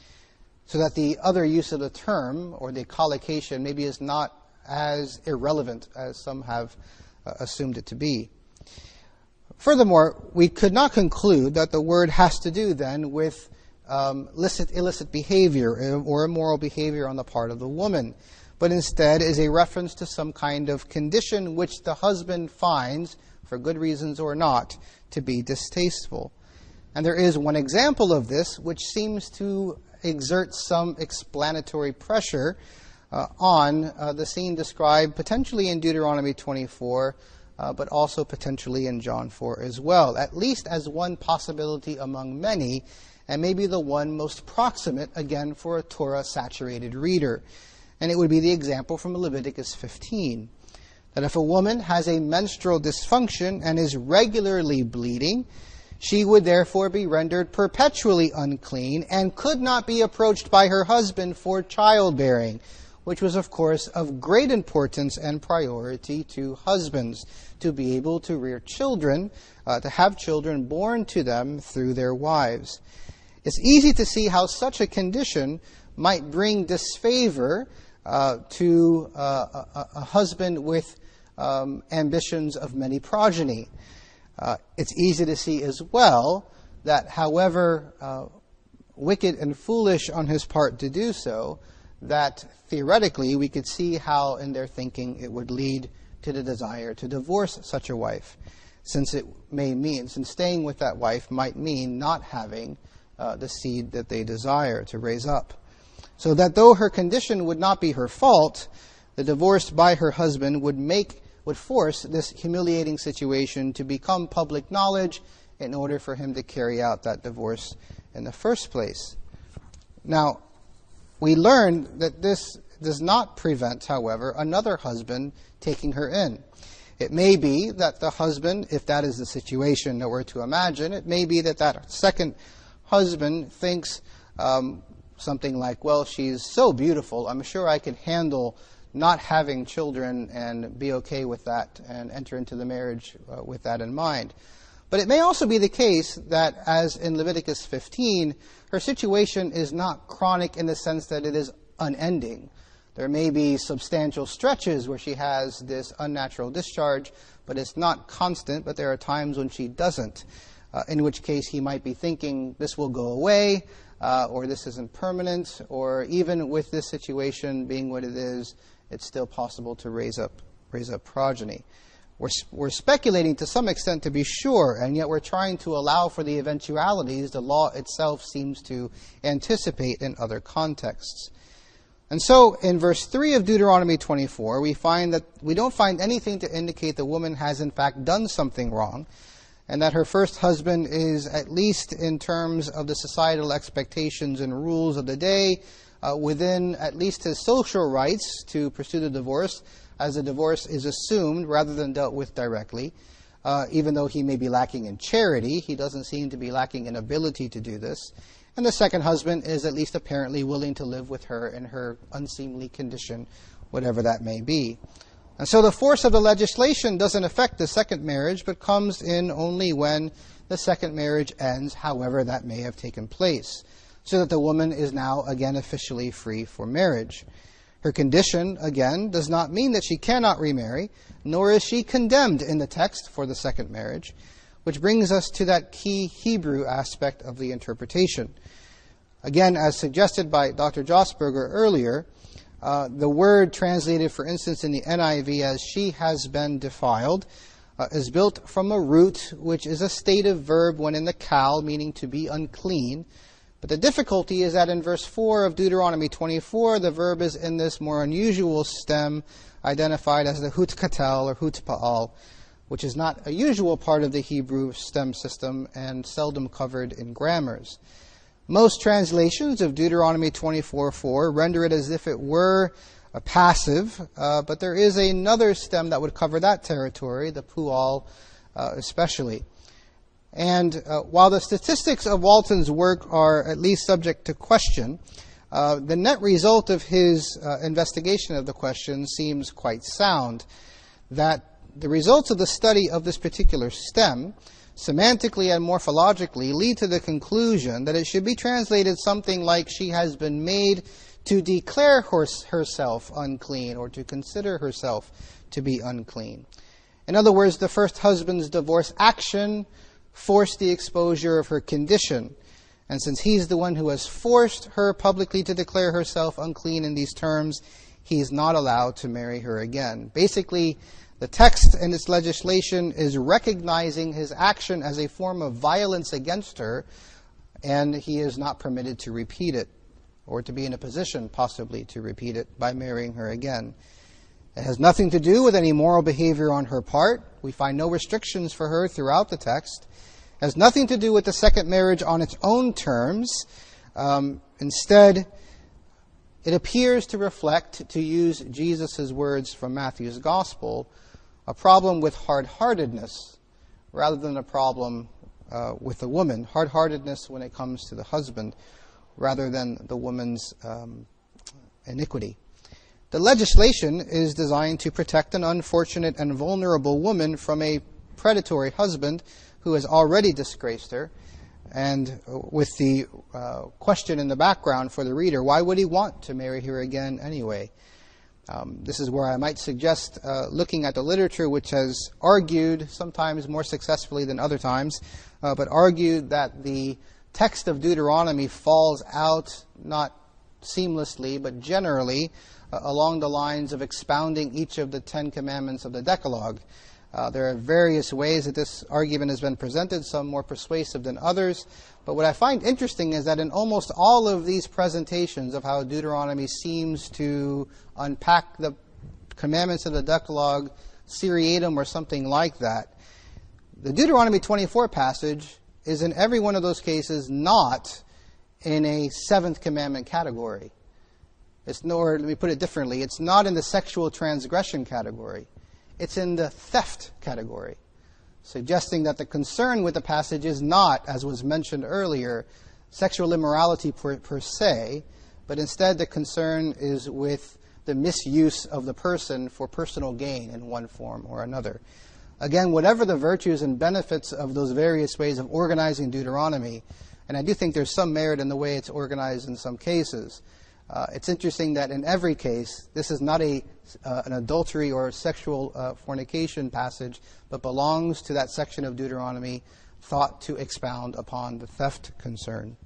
So that the other use of the term, or the collocation, maybe is not as irrelevant as some have uh, assumed it to be. Furthermore, we could not conclude that the word has to do then with um, illicit, illicit behavior or immoral behavior on the part of the woman, but instead is a reference to some kind of condition which the husband finds, for good reasons or not, to be distasteful. And there is one example of this which seems to exert some explanatory pressure uh, on uh, the scene described potentially in Deuteronomy twenty-four, uh, but also potentially in John four as well, at least as one possibility among many, and maybe the one most proximate, again, for a Torah-saturated reader. And it would be the example from Leviticus fifteen, that if a woman has a menstrual dysfunction and is regularly bleeding, she would therefore be rendered perpetually unclean and could not be approached by her husband for childbearing, which was, of course, of great importance and priority to husbands, to be able to rear children, uh, to have children born to them through their wives. It's easy to see how such a condition might bring disfavor uh, to uh, a, a husband with um, ambitions of many progeny. Uh, it's easy to see as well that however uh, wicked and foolish on his part to do so, that theoretically we could see how in their thinking it would lead to the desire to divorce such a wife, since it may mean, since staying with that wife might mean not having uh, the seed that they desire to raise up. So that though her condition would not be her fault, the divorce by her husband would make, would force this humiliating situation to become public knowledge in order for him to carry out that divorce in the first place. Now, we learn that this does not prevent, however, another husband taking her in. It may be that the husband, if that is the situation that we're to imagine, it may be that that second husband thinks um, something like, well, she's so beautiful, I'm sure I could handle not having children and be okay with that and enter into the marriage uh, with that in mind. But it may also be the case that, as in Leviticus fifteen, her situation is not chronic in the sense that it is unending. There may be substantial stretches where she has this unnatural discharge, but it's not constant, but there are times when she doesn't, uh, in which case he might be thinking this will go away, uh, or this isn't permanent, or even with this situation being what it is, it's still possible to raise up raise up progeny. We're, we're speculating to some extent to be sure, and yet we're trying to allow for the eventualities the law itself seems to anticipate in other contexts. And so, in verse three of Deuteronomy twenty-four, we find that we don't find anything to indicate the woman has in fact done something wrong, and that her first husband is, at least in terms of the societal expectations and rules of the day, uh, within at least his social rights to pursue the divorce, as the divorce is assumed rather than dealt with directly. Uh, even though he may be lacking in charity, he doesn't seem to be lacking in ability to do this. And the second husband is at least apparently willing to live with her in her unseemly condition, whatever that may be. And so the force of the legislation doesn't affect the second marriage, but comes in only when the second marriage ends, however that may have taken place, so that the woman is now again officially free for marriage. Her condition, again, does not mean that she cannot remarry, nor is she condemned in the text for the second marriage, which brings us to that key Hebrew aspect of the interpretation. Again, as suggested by Doctor Jossberger earlier, uh, the word translated, for instance, in the N I V as she has been defiled, uh, is built from a root which is a stative verb when in the kal, meaning to be unclean. But the difficulty is that in verse four of Deuteronomy twenty-four, the verb is in this more unusual stem identified as the hutkatel or hutpa'al, which is not a usual part of the Hebrew stem system and seldom covered in grammars. Most translations of Deuteronomy twenty-four four render it as if it were a passive, uh, but there is another stem that would cover that territory, the pu'al uh, especially. And uh, while the statistics of Walton's work are at least subject to question, uh, the net result of his uh, investigation of the question seems quite sound, that the results of the study of this particular stem, semantically and morphologically, lead to the conclusion that it should be translated something like she has been made to declare her, herself unclean or to consider herself to be unclean. In other words, the first husband's divorce action forced the exposure of her condition. And since he's the one who has forced her publicly to declare herself unclean in these terms, he's not allowed to marry her again. Basically, the text and its legislation is recognizing his action as a form of violence against her, and he is not permitted to repeat it, or to be in a position possibly to repeat it by marrying her again. It has nothing to do with any moral behavior on her part. We find no restrictions for her throughout the text. It has nothing to do with the second marriage on its own terms. Um, instead, it appears to reflect, to use Jesus' words from Matthew's Gospel, a problem with hard-heartedness rather than a problem uh, with the woman. Hard-heartedness when it comes to the husband rather than the woman's um, iniquity. The legislation is designed to protect an unfortunate and vulnerable woman from a predatory husband who has already disgraced her. And with the uh, question in the background for the reader, why would he want to marry her again anyway? Um, this is where I might suggest uh, looking at the literature which has argued, sometimes more successfully than other times, uh, but argued that the text of Deuteronomy falls out not seamlessly, but generally uh, along the lines of expounding each of the Ten Commandments of the Decalogue. Uh, there are various ways that this argument has been presented, some more persuasive than others. But what I find interesting is that in almost all of these presentations of how Deuteronomy seems to unpack the commandments of the Decalogue seriatim or something like that, the Deuteronomy twenty-four passage is in every one of those cases not in a seventh commandment category. It's nor, let me put it differently, it's not in the sexual transgression category. It's in the theft category, suggesting that the concern with the passage is not, as was mentioned earlier, sexual immorality per, per se, but instead the concern is with the misuse of the person for personal gain in one form or another. Again, whatever the virtues and benefits of those various ways of organizing Deuteronomy, and I do think there's some merit in the way it's organized in some cases, Uh, it's interesting that in every case, this is not a uh, an adultery or sexual uh, fornication passage, but belongs to that section of Deuteronomy thought to expound upon the theft concern.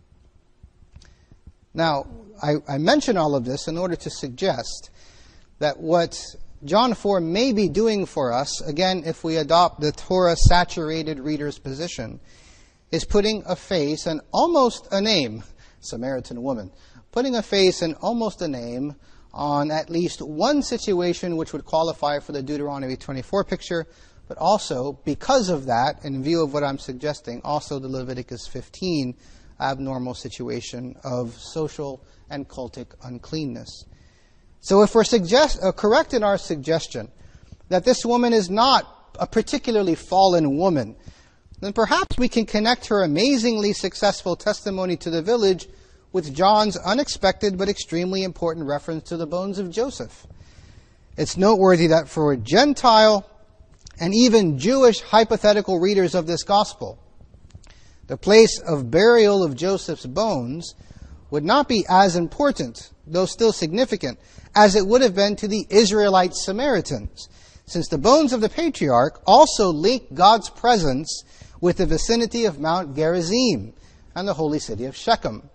Now, I, I mention all of this in order to suggest that what John four may be doing for us, again, if we adopt the Torah-saturated reader's position, is putting a face and almost a name, Samaritan woman, putting a face and almost a name on at least one situation which would qualify for the Deuteronomy twenty-four picture, but also, because of that, in view of what I'm suggesting, also the Leviticus fifteen abnormal situation of social and cultic uncleanness. So if we're suggest, uh, correct in our suggestion that this woman is not a particularly fallen woman, then perhaps we can connect her amazingly successful testimony to the village with John's unexpected but extremely important reference to the bones of Joseph. It's noteworthy that for Gentile and even Jewish hypothetical readers of this gospel, the place of burial of Joseph's bones would not be as important, though still significant, as it would have been to the Israelite Samaritans, since the bones of the patriarch also link God's presence with the vicinity of Mount Gerizim and the holy city of Shechem.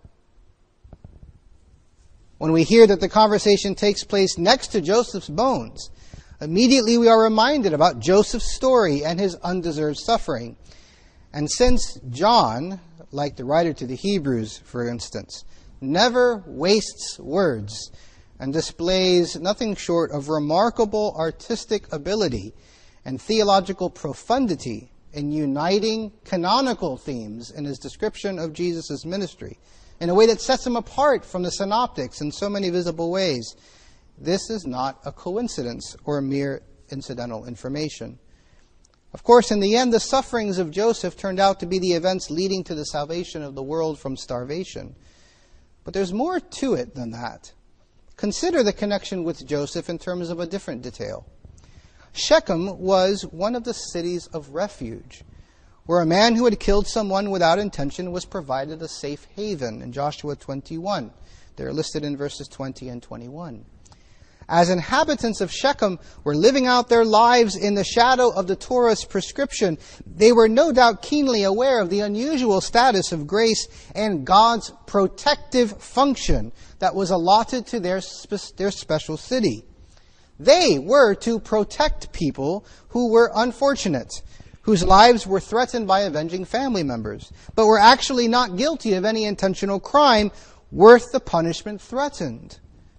When we hear that the conversation takes place next to Joseph's bones, immediately we are reminded about Joseph's story and his undeserved suffering. And since John, like the writer to the Hebrews, for instance, never wastes words and displays nothing short of remarkable artistic ability and theological profundity in uniting canonical themes in his description of Jesus' ministry, in a way that sets him apart from the synoptics in so many visible ways, this is not a coincidence or mere incidental information. Of course, in the end, the sufferings of Joseph turned out to be the events leading to the salvation of the world from starvation. But there's more to it than that. Consider the connection with Joseph in terms of a different detail. Shechem was one of the cities of refuge, where a man who had killed someone without intention was provided a safe haven in Joshua twenty-one. They're listed in verses twenty and twenty-one. As inhabitants of Shechem were living out their lives in the shadow of the Torah's prescription, they were no doubt keenly aware of the unusual status of grace and God's protective function that was allotted to their, spe- their special city. They were to protect people who were unfortunate, whose lives were threatened by avenging family members, but were actually not guilty of any intentional crime worth the punishment threatened.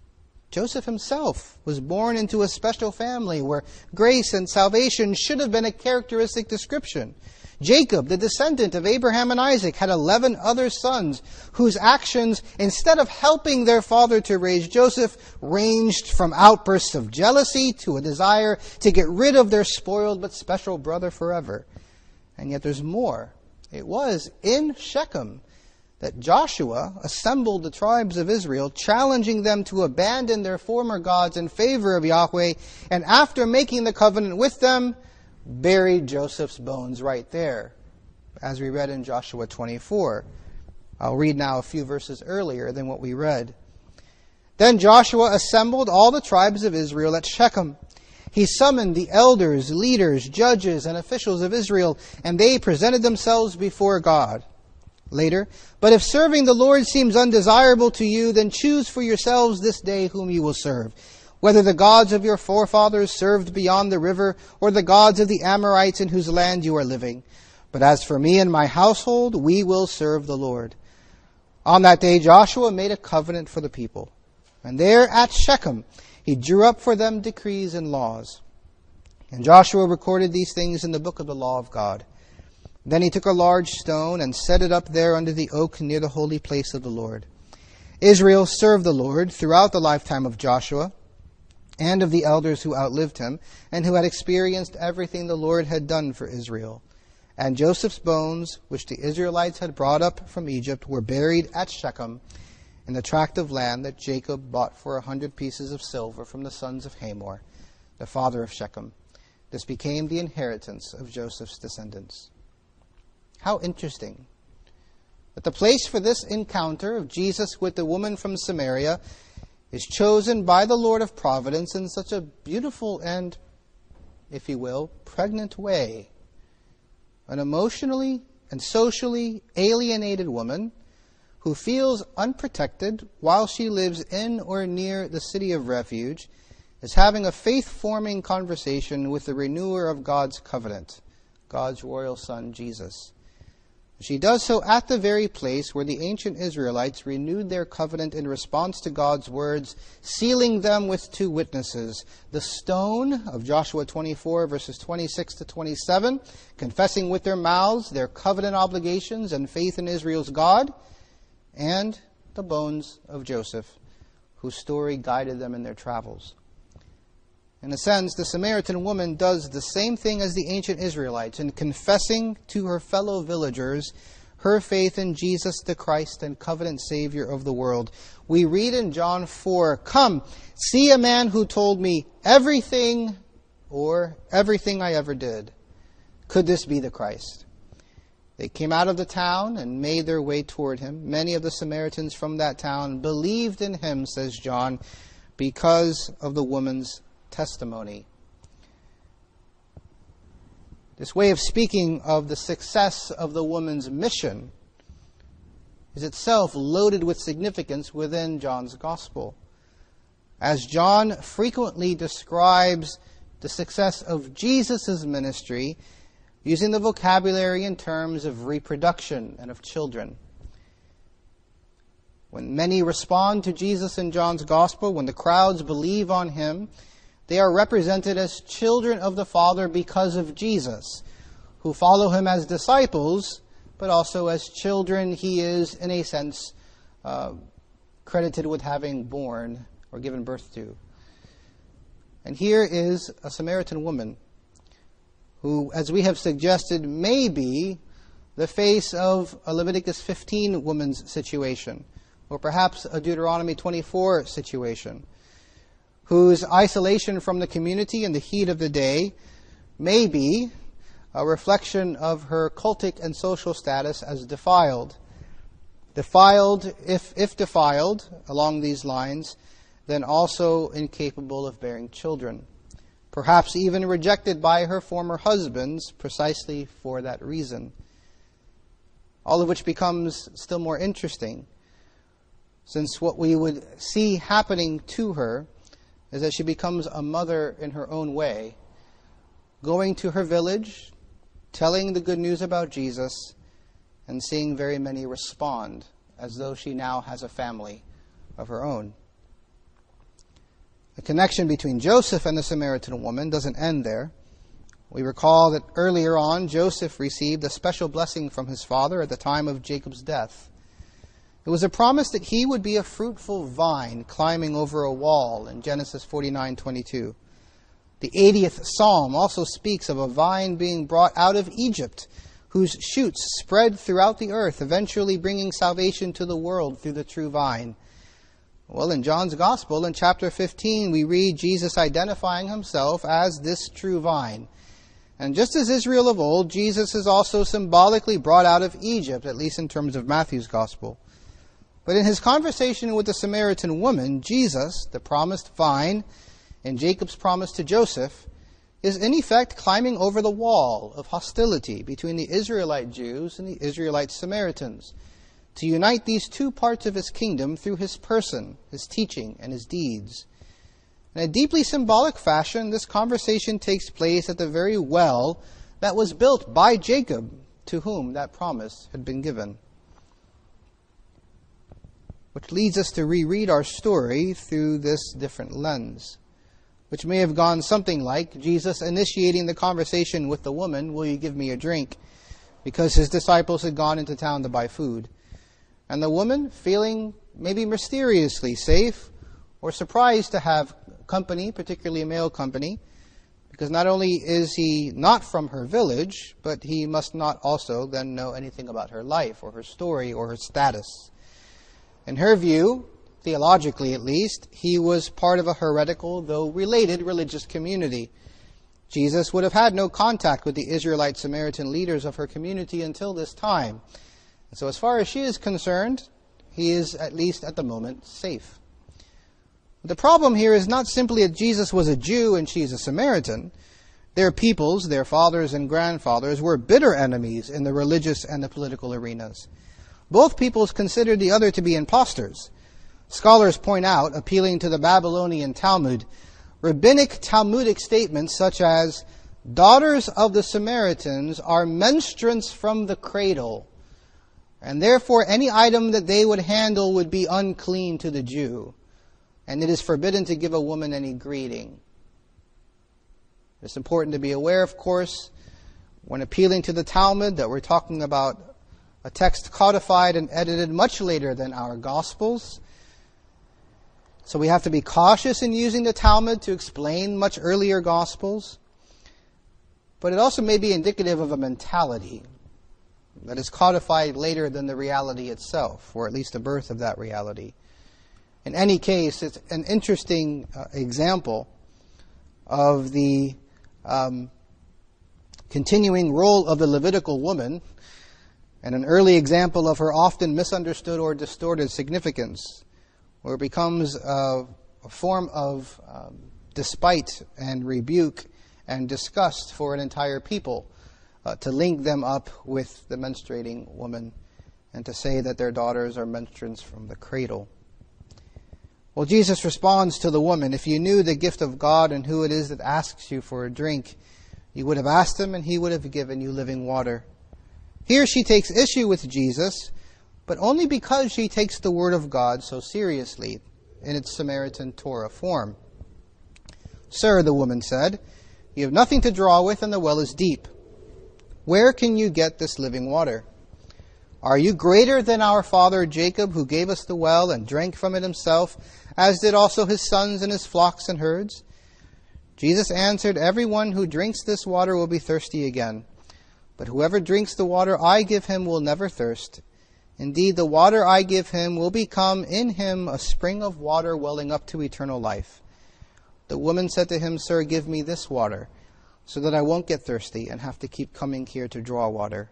Joseph himself was born into a special family where grace and salvation should have been a characteristic description. Jacob, the descendant of Abraham and Isaac, had eleven other sons whose actions, instead of helping their father to raise Joseph, ranged from outbursts of jealousy to a desire to get rid of their spoiled but special brother forever. And yet there's more. It was in Shechem that Joshua assembled the tribes of Israel, challenging them to abandon their former gods in favor of Yahweh, and after making the covenant with them, buried Joseph's bones right there, as we read in Joshua twenty-four. I'll read now a few verses earlier than what we read. Then Joshua assembled all the tribes of Israel at Shechem. He summoned the elders, leaders, judges, and officials of Israel, and they presented themselves before God. Later, but if serving the Lord seems undesirable to you, then choose for yourselves this day whom you will serve, whether the gods of your forefathers served beyond the river, or the gods of the Amorites in whose land you are living. But as for me and my household, we will serve the Lord. On that day Joshua made a covenant for the people, and there at Shechem he drew up for them decrees and laws. And Joshua recorded these things in the book of the law of God. Then he took a large stone and set it up there under the oak near the holy place of the Lord. Israel served the Lord throughout the lifetime of Joshua and of the elders who outlived him and who had experienced everything the Lord had done for Israel. And Joseph's bones, which the Israelites had brought up from Egypt, were buried at Shechem in the tract of land that Jacob bought for a hundred pieces of silver from the sons of Hamor, the father of Shechem. This became the inheritance of Joseph's descendants. How interesting that the place for this encounter of Jesus with the woman from Samaria is chosen by the Lord of Providence in such a beautiful and, if you will, pregnant way. An emotionally and socially alienated woman who feels unprotected while she lives in or near the city of refuge is having a faith-forming conversation with the renewer of God's covenant, God's royal Son, Jesus. She does so at the very place where the ancient Israelites renewed their covenant in response to God's words, sealing them with two witnesses, the stone of Joshua twenty-four, verses twenty-six to twenty-seven, confessing with their mouths their covenant obligations and faith in Israel's God, and the bones of Joseph, whose story guided them in their travels. In a sense, the Samaritan woman does the same thing as the ancient Israelites in confessing to her fellow villagers her faith in Jesus the Christ and covenant Savior of the world. We read in John four, "Come, see a man who told me everything or everything I ever did. Could this be the Christ?" They came out of the town and made their way toward him. Many of the Samaritans from that town believed in him, says John, because of the woman's testimony. This way of speaking of the success of the woman's mission is itself loaded with significance within John's Gospel. As John frequently describes the success of Jesus' ministry using the vocabulary in terms of reproduction and of children. When many respond to Jesus in John's Gospel, when the crowds believe on him, they are represented as children of the Father because of Jesus, who follow him as disciples, but also as children he is, in a sense, uh, credited with having born or given birth to. And here is a Samaritan woman who, as we have suggested, may be the face of a Leviticus fifteen woman's situation, or perhaps a Deuteronomy twenty-four situation, whose isolation from the community in the heat of the day may be a reflection of her cultic and social status as defiled. Defiled, if, if defiled along these lines, then also incapable of bearing children. Perhaps even rejected by her former husbands precisely for that reason. All of which becomes still more interesting, since what we would see happening to her is that she becomes a mother in her own way, going to her village, telling the good news about Jesus, and seeing very many respond as though she now has a family of her own. The connection between Joseph and the Samaritan woman doesn't end there. We recall that earlier on, Joseph received a special blessing from his father at the time of Jacob's death. It was a promise that he would be a fruitful vine climbing over a wall in Genesis forty-nine twenty-two. The eightieth Psalm also speaks of a vine being brought out of Egypt, whose shoots spread throughout the earth, eventually bringing salvation to the world through the true vine. Well, in John's Gospel, in chapter fifteen, we read Jesus identifying himself as this true vine. And just as Israel of old, Jesus is also symbolically brought out of Egypt, at least in terms of Matthew's Gospel. But in his conversation with the Samaritan woman, Jesus, the promised vine, and Jacob's promise to Joseph, is in effect climbing over the wall of hostility between the Israelite Jews and the Israelite Samaritans, to unite these two parts of his kingdom through his person, his teaching, and his deeds. In a deeply symbolic fashion, this conversation takes place at the very well that was built by Jacob, to whom that promise had been given. Which leads us to reread our story through this different lens, which may have gone something like Jesus initiating the conversation with the woman, "Will you give me a drink?" because his disciples had gone into town to buy food. And the woman, feeling maybe mysteriously safe or surprised to have company, particularly male company, because not only is he not from her village, but he must not also then know anything about her life or her story or her status. In her view, theologically at least, he was part of a heretical, though related, religious community. Jesus would have had no contact with the Israelite Samaritan leaders of her community until this time. And so as far as she is concerned, he is, at least at the moment, safe. The problem here is not simply that Jesus was a Jew and she is a Samaritan. Their peoples, their fathers and grandfathers, were bitter enemies in the religious and the political arenas. Both peoples considered the other to be impostors. Scholars point out, appealing to the Babylonian Talmud, rabbinic Talmudic statements such as, "Daughters of the Samaritans are menstruants from the cradle, and therefore any item that they would handle would be unclean to the Jew, and it is forbidden to give a woman any greeting." It's important to be aware, of course, when appealing to the Talmud, that we're talking about a text codified and edited much later than our Gospels. So we have to be cautious in using the Talmud to explain much earlier Gospels. But it also may be indicative of a mentality that is codified later than the reality itself, or at least the birth of that reality. In any case, it's an interesting uh, example of the um, continuing role of the Levitical woman, and an early example of her often misunderstood or distorted significance, where it becomes a, a form of um, despite and rebuke and disgust for an entire people, uh, to link them up with the menstruating woman and to say that their daughters are menstruants from the cradle. Well, Jesus responds to the woman, "If you knew the gift of God and who it is that asks you for a drink, you would have asked him and he would have given you living water." Here she takes issue with Jesus, but only because she takes the word of God so seriously in its Samaritan Torah form. "Sir," the woman said, "you have nothing to draw with and the well is deep. Where can you get this living water? Are you greater than our father Jacob, who gave us the well and drank from it himself, as did also his sons and his flocks and herds?" Jesus answered, "Everyone who drinks this water will be thirsty again. But whoever drinks the water I give him will never thirst. Indeed, the water I give him will become in him a spring of water welling up to eternal life." The woman said to him, "Sir, give me this water, so that I won't get thirsty and have to keep coming here to draw water."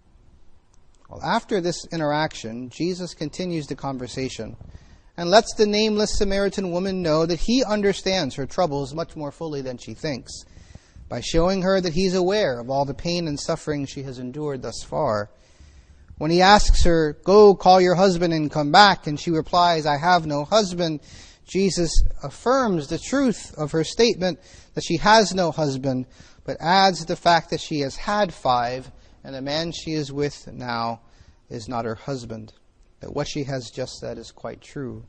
Well, after this interaction, Jesus continues the conversation and lets the nameless Samaritan woman know that he understands her troubles much more fully than she thinks, by showing her that he's aware of all the pain and suffering she has endured thus far. When he asks her, "Go, call your husband and come back," and she replies, "I have no husband," Jesus affirms the truth of her statement that she has no husband, but adds the fact that she has had five, and the man she is with now is not her husband. That what she has just said is quite true.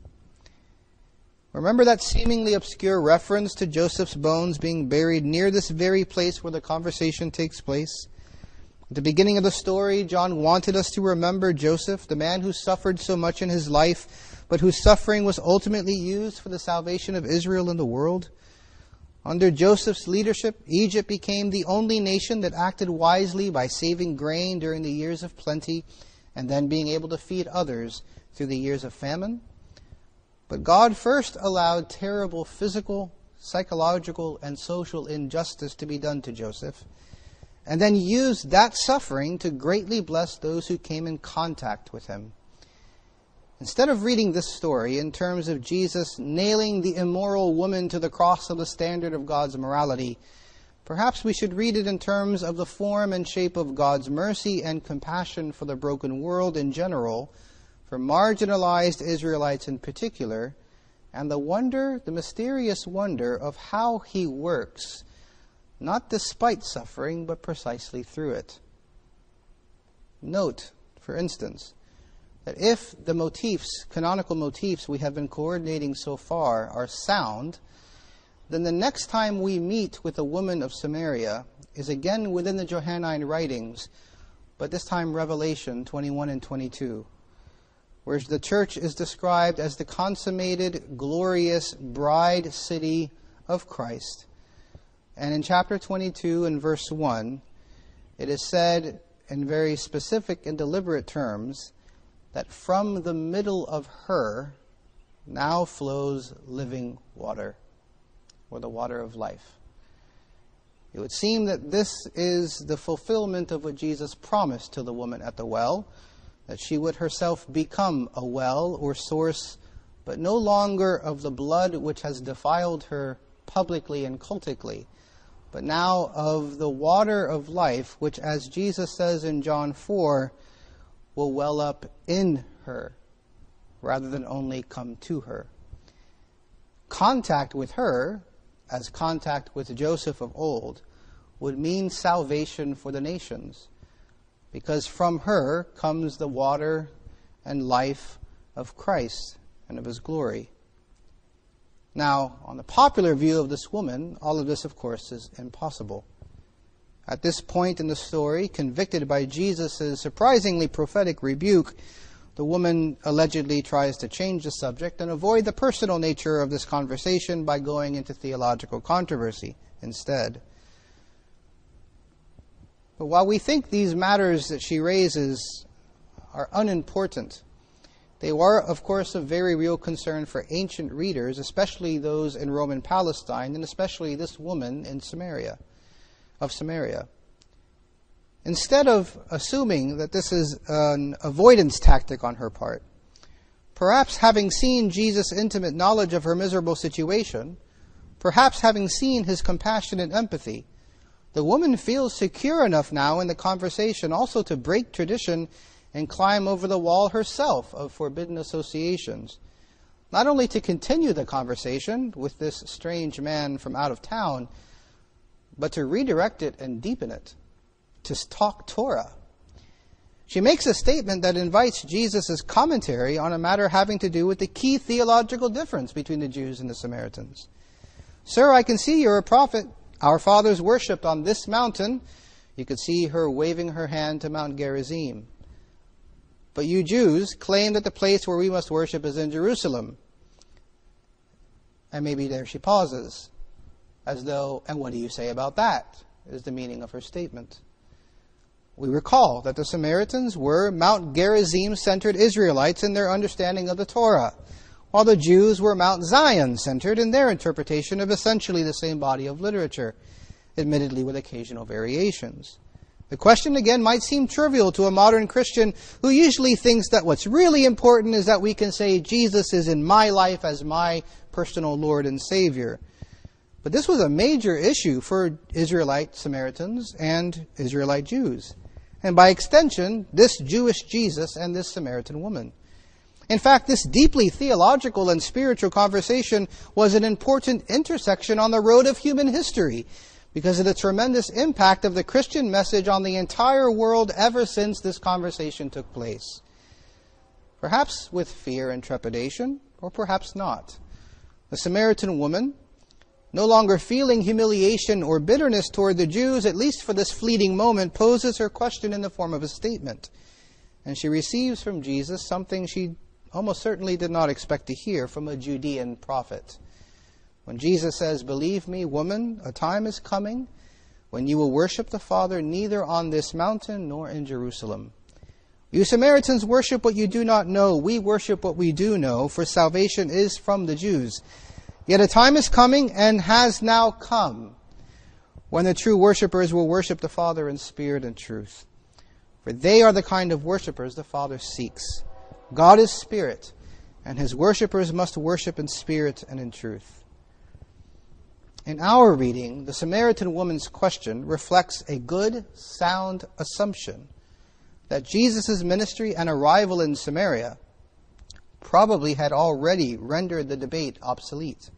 Remember that seemingly obscure reference to Joseph's bones being buried near this very place where the conversation takes place? At the beginning of the story, John wanted us to remember Joseph, the man who suffered so much in his life, but whose suffering was ultimately used for the salvation of Israel and the world. Under Joseph's leadership, Egypt became the only nation that acted wisely by saving grain during the years of plenty and then being able to feed others through the years of famine. But God first allowed terrible physical, psychological, and social injustice to be done to Joseph, and then used that suffering to greatly bless those who came in contact with him. Instead of reading this story in terms of Jesus nailing the immoral woman to the cross of the standard of God's morality, perhaps we should read it in terms of the form and shape of God's mercy and compassion for the broken world in general, for marginalized Israelites in particular, and the wonder, the mysterious wonder of how He works, not despite suffering, but precisely through it. Note, for instance, that if the motifs, canonical motifs we have been coordinating so far are sound, then the next time we meet with a woman of Samaria is again within the Johannine writings, but this time Revelation twenty-one and twenty-two, where the church is described as the consummated, glorious bride city of Christ. And in chapter twenty-two and verse one, it is said in very specific and deliberate terms that from the middle of her now flows living water, or the water of life. It would seem that this is the fulfillment of what Jesus promised to the woman at the well, that she would herself become a well or source, but no longer of the blood which has defiled her publicly and cultically, but now of the water of life, which, as Jesus says in John four, will well up in her, rather than only come to her. Contact with her, as contact with Joseph of old, would mean salvation for the nations, because from her comes the water and life of Christ and of His glory. Now, on the popular view of this woman, all of this, of course, is impossible. At this point in the story, convicted by Jesus' surprisingly prophetic rebuke, the woman allegedly tries to change the subject and avoid the personal nature of this conversation by going into theological controversy instead. But while we think these matters that she raises are unimportant, they were, of course, of very real concern for ancient readers, especially those in Roman Palestine, and especially this woman in Samaria, of Samaria. Instead of assuming that this is an avoidance tactic on her part, perhaps having seen Jesus' intimate knowledge of her miserable situation, perhaps having seen His compassion and empathy, the woman feels secure enough now in the conversation also to break tradition and climb over the wall herself of forbidden associations, not only to continue the conversation with this strange man from out of town, but to redirect it and deepen it, to talk Torah. She makes a statement that invites Jesus' commentary on a matter having to do with the key theological difference between the Jews and the Samaritans. "Sir, I can see you're a prophet. Our fathers worshipped on this mountain." You could see her waving her hand to Mount Gerizim. "But you Jews claim that the place where we must worship is in Jerusalem." And maybe there she pauses, as though, "And what do you say about that?" is the meaning of her statement. We recall that the Samaritans were Mount Gerizim-centered Israelites in their understanding of the Torah, while the Jews were Mount Zion-centered in their interpretation of essentially the same body of literature, admittedly with occasional variations. The question, again, might seem trivial to a modern Christian who usually thinks that what's really important is that we can say Jesus is in my life as my personal Lord and Savior. But this was a major issue for Israelite Samaritans and Israelite Jews, and by extension, this Jewish Jesus and this Samaritan woman. In fact, this deeply theological and spiritual conversation was an important intersection on the road of human history because of the tremendous impact of the Christian message on the entire world ever since this conversation took place. Perhaps with fear and trepidation, or perhaps not. The Samaritan woman, no longer feeling humiliation or bitterness toward the Jews, at least for this fleeting moment, poses her question in the form of a statement. And she receives from Jesus something she almost certainly did not expect to hear from a Judean prophet. When Jesus says, "Believe me, woman, a time is coming when you will worship the Father neither on this mountain nor in Jerusalem. You Samaritans worship what you do not know. We worship what we do know, for salvation is from the Jews. Yet a time is coming and has now come when the true worshipers will worship the Father in spirit and truth. For they are the kind of worshipers the Father seeks. God is spirit, and his worshippers must worship in spirit and in truth. In our reading, the Samaritan woman's question reflects a good, sound assumption that Jesus' ministry and arrival in Samaria probably had already rendered the debate obsolete.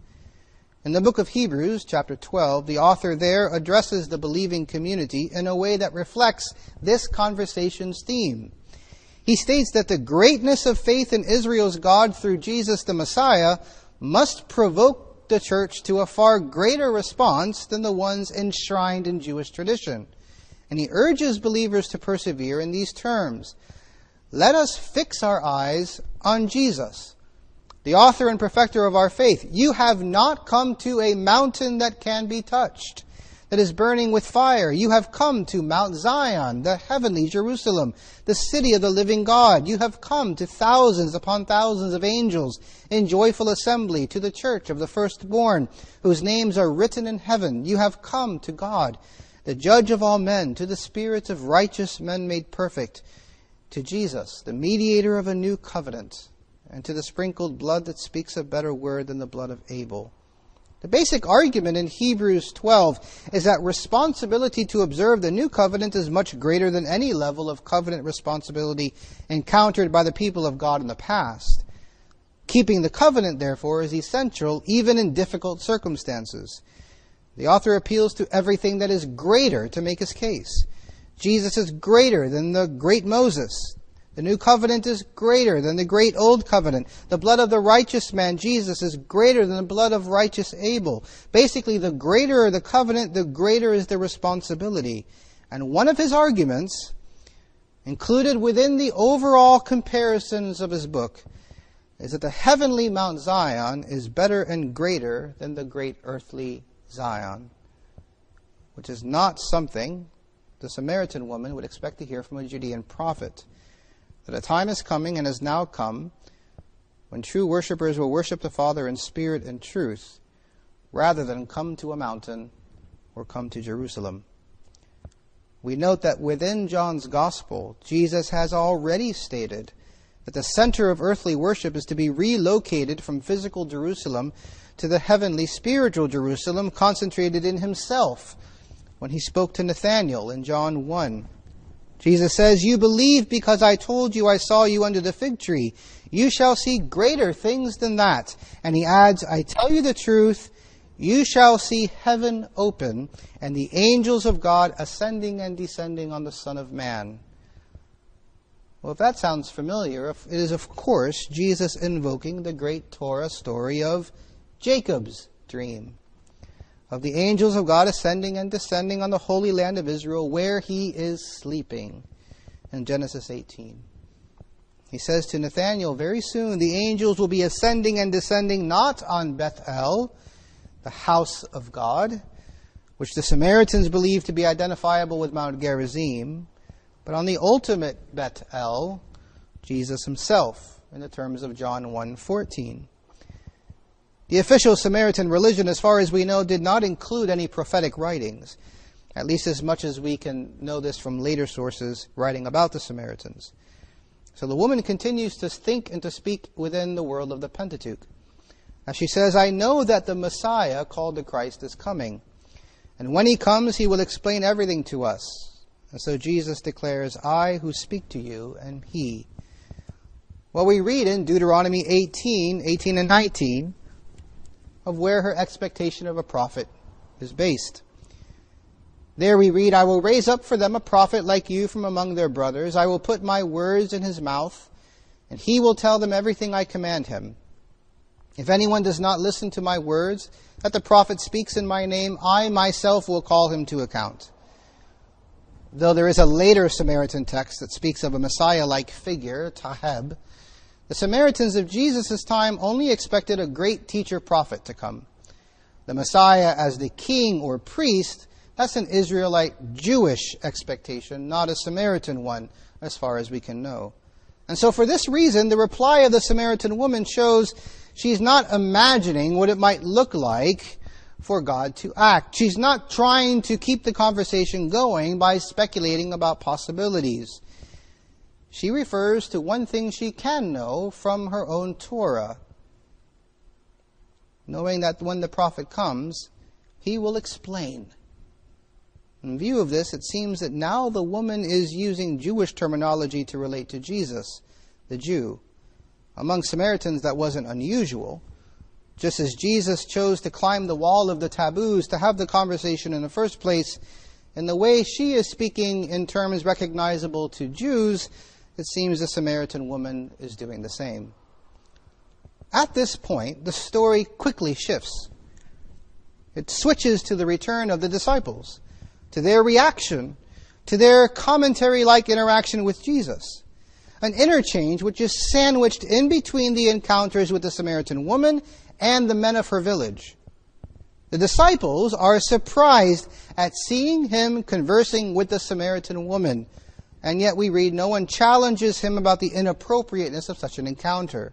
In the book of Hebrews, chapter twelve, the author there addresses the believing community in a way that reflects this conversation's theme. He states that the greatness of faith in Israel's God through Jesus the Messiah must provoke the church to a far greater response than the ones enshrined in Jewish tradition. And he urges believers to persevere in these terms. Let us fix our eyes on Jesus, the author and perfecter of our faith. You have not come to a mountain that can be touched, that is burning with fire. You have come to Mount Zion, the heavenly Jerusalem, the city of the living God. You have come to thousands upon thousands of angels in joyful assembly, to the church of the firstborn, whose names are written in heaven. You have come to God, the judge of all men, to the spirits of righteous men made perfect, to Jesus, the mediator of a new covenant, and to the sprinkled blood that speaks a better word than the blood of Abel. The basic argument in Hebrews twelve is that responsibility to observe the new covenant is much greater than any level of covenant responsibility encountered by the people of God in the past. Keeping the covenant, therefore, is essential even in difficult circumstances. The author appeals to everything that is greater to make his case. Jesus is greater than the great Moses. The new covenant is greater than the great old covenant. The blood of the righteous man, Jesus, is greater than the blood of righteous Abel. Basically, the greater the covenant, the greater is the responsibility. And one of his arguments, included within the overall comparisons of his book, is that the heavenly Mount Zion is better and greater than the great earthly Zion, which is not something the Samaritan woman would expect to hear from a Judean prophet. That a time is coming and has now come when true worshippers will worship the Father in spirit and truth, rather than come to a mountain or come to Jerusalem. We note that within John's Gospel, Jesus has already stated that the center of earthly worship is to be relocated from physical Jerusalem to the heavenly spiritual Jerusalem concentrated in himself, when he spoke to Nathanael in John one. Jesus says, "You believe because I told you I saw you under the fig tree. You shall see greater things than that." And he adds, "I tell you the truth, you shall see heaven open and the angels of God ascending and descending on the Son of Man." Well, if that sounds familiar, it is of course Jesus invoking the great Torah story of Jacob's dream, of the angels of God ascending and descending on the holy land of Israel where he is sleeping in Genesis eighteen. He says to Nathanael, very soon the angels will be ascending and descending not on Bethel, the house of God, which the Samaritans believe to be identifiable with Mount Gerizim, but on the ultimate Bethel, Jesus himself, in the terms of John one fourteen. The official Samaritan religion, as far as we know, did not include any prophetic writings, at least as much as we can know this from later sources writing about the Samaritans. So the woman continues to think and to speak within the world of the Pentateuch. As she says, "I know that the Messiah, called the Christ, is coming. And when he comes, he will explain everything to us." And so Jesus declares, "I who speak to you am he." Well, we read in Deuteronomy eighteen, eighteen and nineteen, of where her expectation of a prophet is based. There we read, "I will raise up for them a prophet like you from among their brothers. I will put my words in his mouth, and he will tell them everything I command him. If anyone does not listen to my words, that the prophet speaks in my name, I myself will call him to account." Though there is a later Samaritan text that speaks of a Messiah-like figure, Taheb, the Samaritans of Jesus' time only expected a great teacher prophet to come. The Messiah as the king or priest, that's an Israelite Jewish expectation, not a Samaritan one, as far as we can know. And so for this reason, the reply of the Samaritan woman shows she's not imagining what it might look like for God to act. She's not trying to keep the conversation going by speculating about possibilities. She refers to one thing she can know from her own Torah, knowing that when the prophet comes, he will explain. In view of this, it seems that now the woman is using Jewish terminology to relate to Jesus, the Jew. Among Samaritans, that wasn't unusual. Just as Jesus chose to climb the wall of the taboos to have the conversation in the first place, in the way she is speaking in terms recognizable to Jews, it seems the Samaritan woman is doing the same. At this point, the story quickly shifts. It switches to the return of the disciples, to their reaction, to their commentary-like interaction with Jesus. An interchange which is sandwiched in between the encounters with the Samaritan woman and the men of her village. The disciples are surprised at seeing him conversing with the Samaritan woman, and yet we read no one challenges him about the inappropriateness of such an encounter.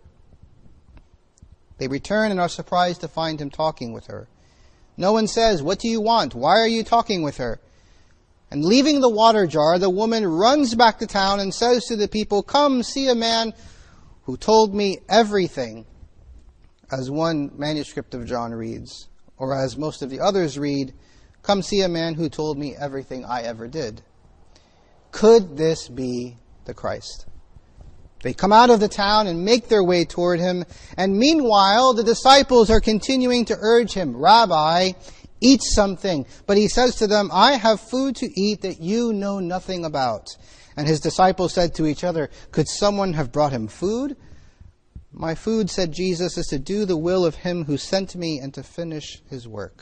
They return and are surprised to find him talking with her. No one says, "What do you want? Why are you talking with her?" And leaving the water jar, the woman runs back to town and says to the people, "Come see a man who told me everything," as one manuscript of John reads, or as most of the others read, "Come see a man who told me everything I ever did." Could this be the Christ? They come out of the town and make their way toward him, and meanwhile the disciples are continuing to urge him, "Rabbi, eat something." But he says to them, "I have food to eat that you know nothing about." And his disciples said to each other, "Could someone have brought him food?" "My food," said Jesus, "is to do the will of him who sent me and to finish his work."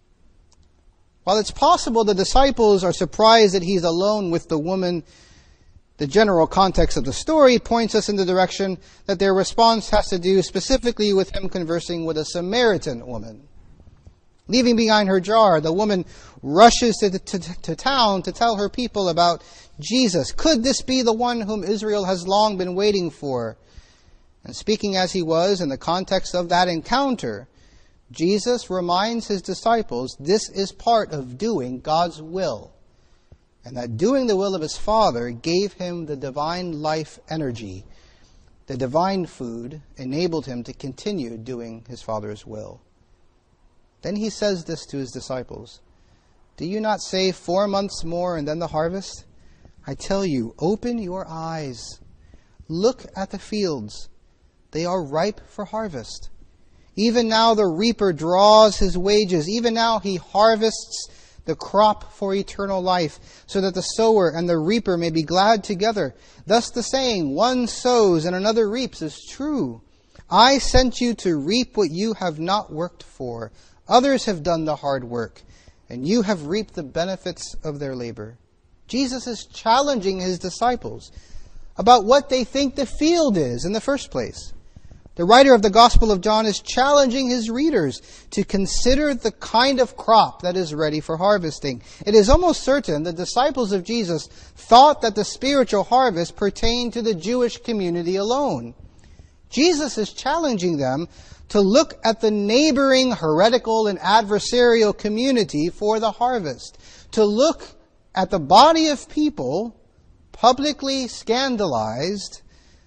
While it's possible the disciples are surprised that he's alone with the woman, the general context of the story points us in the direction that their response has to do specifically with him conversing with a Samaritan woman. Leaving behind her jar, the woman rushes to, to, to town to tell her people about Jesus. Could this be the one whom Israel has long been waiting for? And speaking as he was in the context of that encounter, Jesus reminds his disciples this is part of doing God's will, and that doing the will of his Father gave him the divine life energy. The divine food enabled him to continue doing his Father's will. Then he says this to his disciples, "Do you not say four months more and then the harvest? I tell you, open your eyes. Look at the fields. They are ripe for harvest. Even now the reaper draws his wages. Even now he harvests the crop for eternal life, so that the sower and the reaper may be glad together. Thus the saying, one sows and another reaps, is true. I sent you to reap what you have not worked for. Others have done the hard work, and you have reaped the benefits of their labor." Jesus is challenging his disciples about what they think the field is in the first place. The writer of the Gospel of John is challenging his readers to consider the kind of crop that is ready for harvesting. It is almost certain the disciples of Jesus thought that the spiritual harvest pertained to the Jewish community alone. Jesus is challenging them to look at the neighboring heretical and adversarial community for the harvest, to look at the body of people publicly scandalized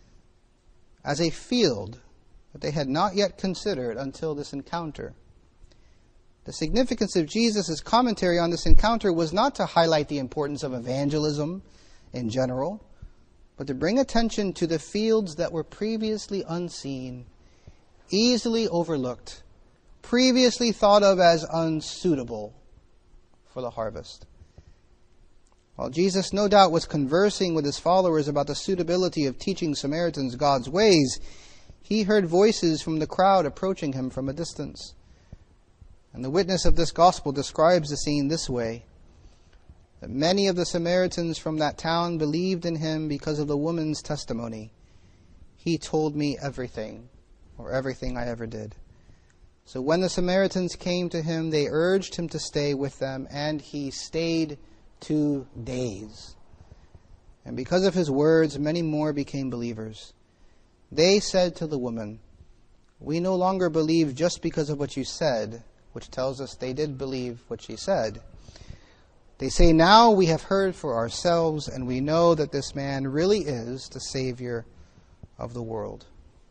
as a field that they had not yet considered until this encounter. The significance of Jesus' commentary on this encounter was not to highlight the importance of evangelism in general, but to bring attention to the fields that were previously unseen, easily overlooked, previously thought of as unsuitable for the harvest. While Jesus no doubt was conversing with his followers about the suitability of teaching Samaritans God's ways, he heard voices from the crowd approaching him from a distance. And the witness of this gospel describes the scene this way: that many of the Samaritans from that town believed in him because of the woman's testimony. He told me everything, or everything I ever did. So when the Samaritans came to him, they urged him to stay with them, and he stayed two days. And because of his words, many more became believers. They said to the woman, "We no longer believe just because of what you said," which tells us they did believe what she said. They say, "Now we have heard for ourselves, and we know that this man really is the Savior of the world."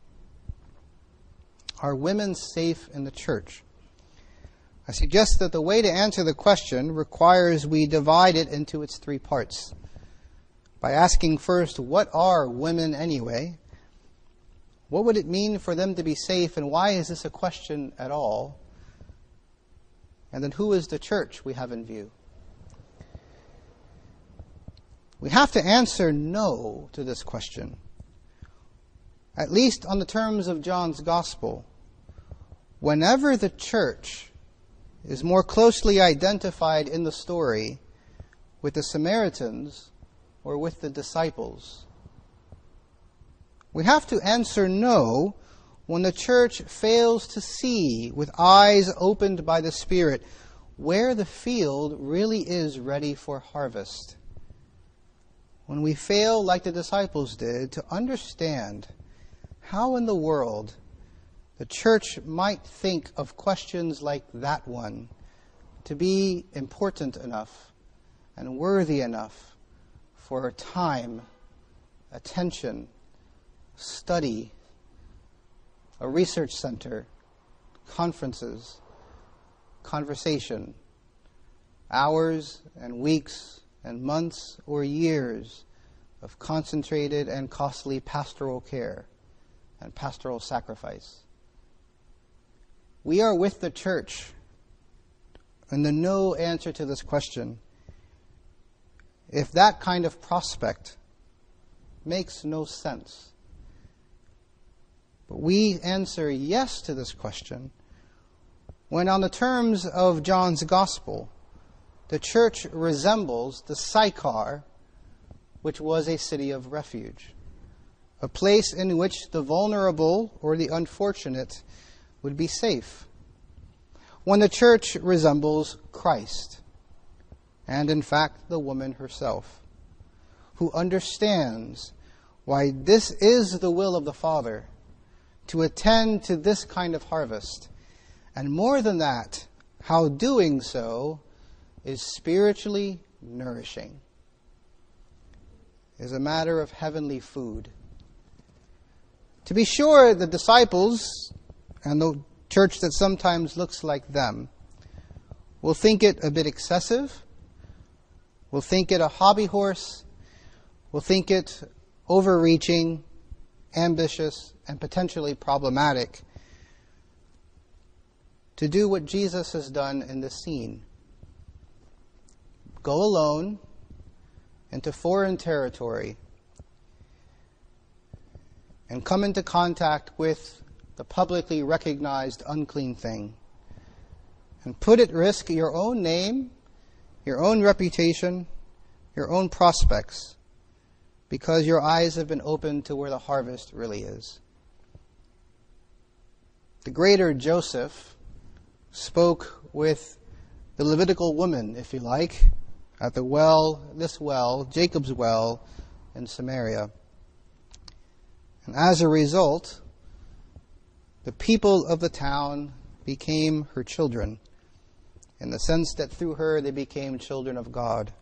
Are women safe in the church? I suggest that the way to answer the question requires we divide it into its three parts. By asking first, what are women anyway? What would it mean for them to be safe, and why is this a question at all? And then who is the church we have in view? We have to answer no to this question, at least on the terms of John's Gospel. Whenever the church is more closely identified in the story with the Samaritans or with the disciples, we have to answer no when the church fails to see with eyes opened by the Spirit where the field really is ready for harvest. When we fail, like the disciples did, to understand how in the world the church might think of questions like that one to be important enough and worthy enough for time, attention, study, a research center, conferences, conversation, hours and weeks and months or years of concentrated and costly pastoral care and pastoral sacrifice. We are with the church in the no answer to this question if that kind of prospect makes no sense. But we answer yes to this question when, on the terms of John's Gospel, the church resembles the Sychar, which was a city of refuge, a place in which the vulnerable or the unfortunate would be safe. When the church resembles Christ, and in fact the woman herself, who understands why this is the will of the Father, to attend to this kind of harvest, and more than that, how doing so is spiritually nourishing, is a matter of heavenly food. To be sure, the disciples and the church that sometimes looks like them will think it a bit excessive, will think it a hobby horse, will think it overreaching, ambitious, and potentially problematic to do what Jesus has done in this scene. Go alone into foreign territory and come into contact with the publicly recognized unclean thing, and put at risk your own name, your own reputation, your own prospects, because your eyes have been opened to where the harvest really is. The greater Joseph spoke with the Levitical woman, if you like, at the well, this well, Jacob's well in Samaria. And as a result, the people of the town became her children, in the sense that through her they became children of God.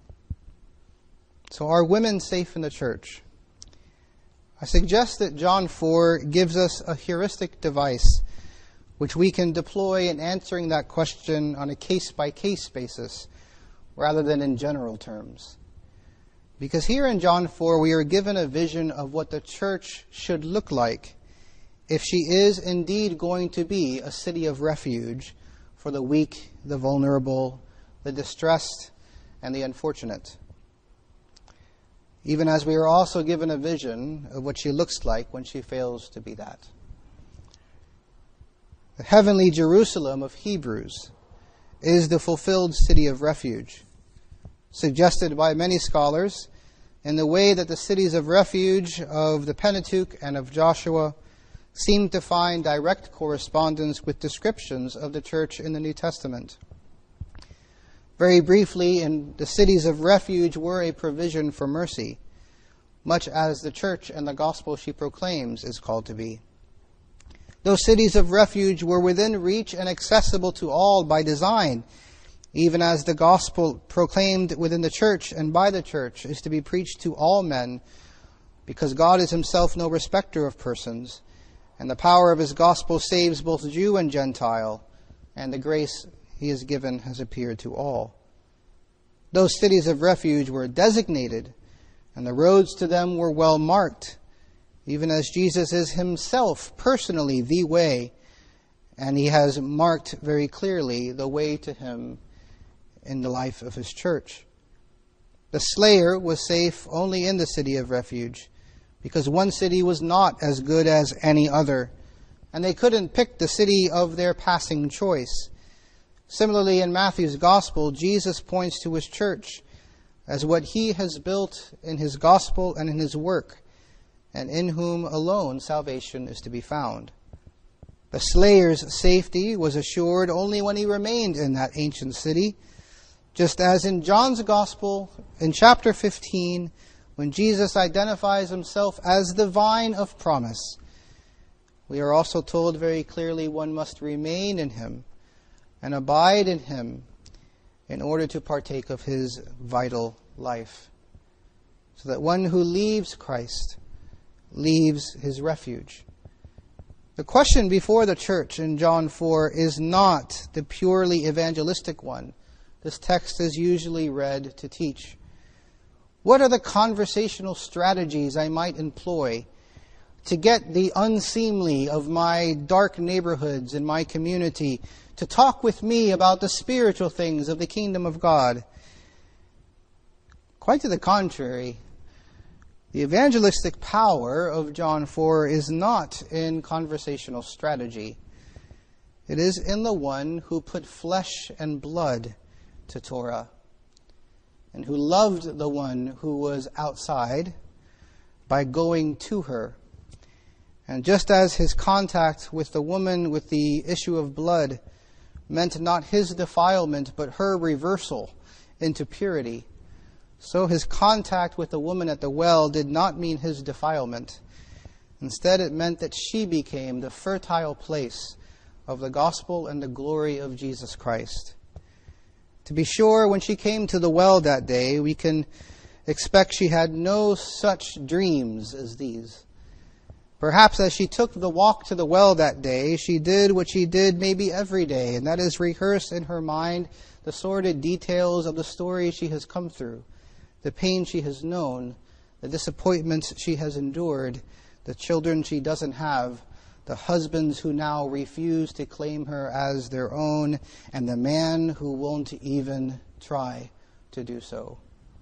So are women safe in the church? I suggest that John four gives us a heuristic device which we can deploy in answering that question on a case-by-case basis rather than in general terms. Because here in John four we are given a vision of what the church should look like if she is indeed going to be a city of refuge for the weak, the vulnerable, the distressed, and the unfortunate. Even as we are also given a vision of what she looks like when she fails to be that. The heavenly Jerusalem of Hebrews is the fulfilled city of refuge, suggested by many scholars in the way that the cities of refuge of the Pentateuch and of Joshua seem to find direct correspondence with descriptions of the church in the New Testament. Very briefly, in the cities of refuge were a provision for mercy, much as the church and the gospel she proclaims is called to be. Those cities of refuge were within reach and accessible to all by design, even as the gospel proclaimed within the church and by the church is to be preached to all men, because God is himself no respecter of persons, and the power of his gospel saves both Jew and Gentile, and the grace he has given has appeared to all. Those cities of refuge were designated, and the roads to them were well marked, even as Jesus is himself personally the way, and he has marked very clearly the way to him in the life of his church. The slayer was safe only in the city of refuge, because one city was not as good as any other, and they couldn't pick the city of their passing choice. Similarly, in Matthew's gospel, Jesus points to his church as what he has built in his gospel and in his work, and in whom alone salvation is to be found. The slayer's safety was assured only when he remained in that ancient city, just as in John's gospel, in chapter fifteen, when Jesus identifies himself as the vine of promise, we are also told very clearly one must remain in him and abide in him in order to partake of his vital life. So that one who leaves Christ leaves his refuge. The question before the church in John four is not the purely evangelistic one this text is usually read to teach. What are the conversational strategies I might employ to get the unseemly of my dark neighborhoods in my community to talk with me about the spiritual things of the kingdom of God? Quite to the contrary, the evangelistic power of John four is not in conversational strategy. It is in the one who put flesh and blood to Torah, and who loved the one who was outside by going to her. And just as his contact with the woman with the issue of blood meant not his defilement, but her reversal into purity, so his contact with the woman at the well did not mean his defilement. Instead, it meant that she became the fertile place of the gospel and the glory of Jesus Christ. To be sure, when she came to the well that day, we can expect she had no such dreams as these. Perhaps as she took the walk to the well that day, she did what she did maybe every day, and that is rehearse in her mind the sordid details of the story she has come through, the pain she has known, the disappointments she has endured, the children she doesn't have, the husbands who now refuse to claim her as their own, and the man who won't even try to do so.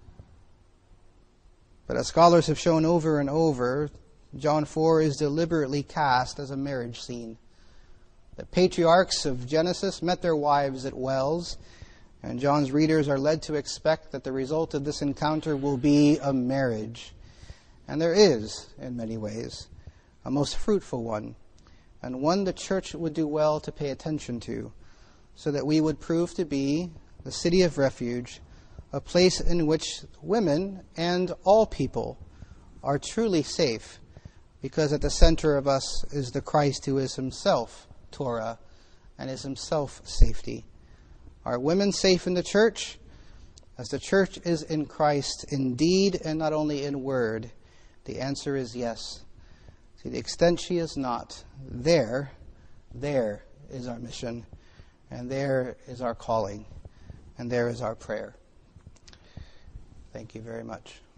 But as scholars have shown over and over, John four is deliberately cast as a marriage scene. The patriarchs of Genesis met their wives at wells, and John's readers are led to expect that the result of this encounter will be a marriage. And there is, in many ways, a most fruitful one, and one the church would do well to pay attention to, so that we would prove to be the city of refuge, a place in which women and all people are truly safe, because at the center of us is the Christ who is himself Torah and is himself safety. Are women safe in the church? As the church is in Christ in deed and not only in word, the answer is yes. To the extent she is not, there, there is our mission, and there is our calling, and there is our prayer. Thank you very much.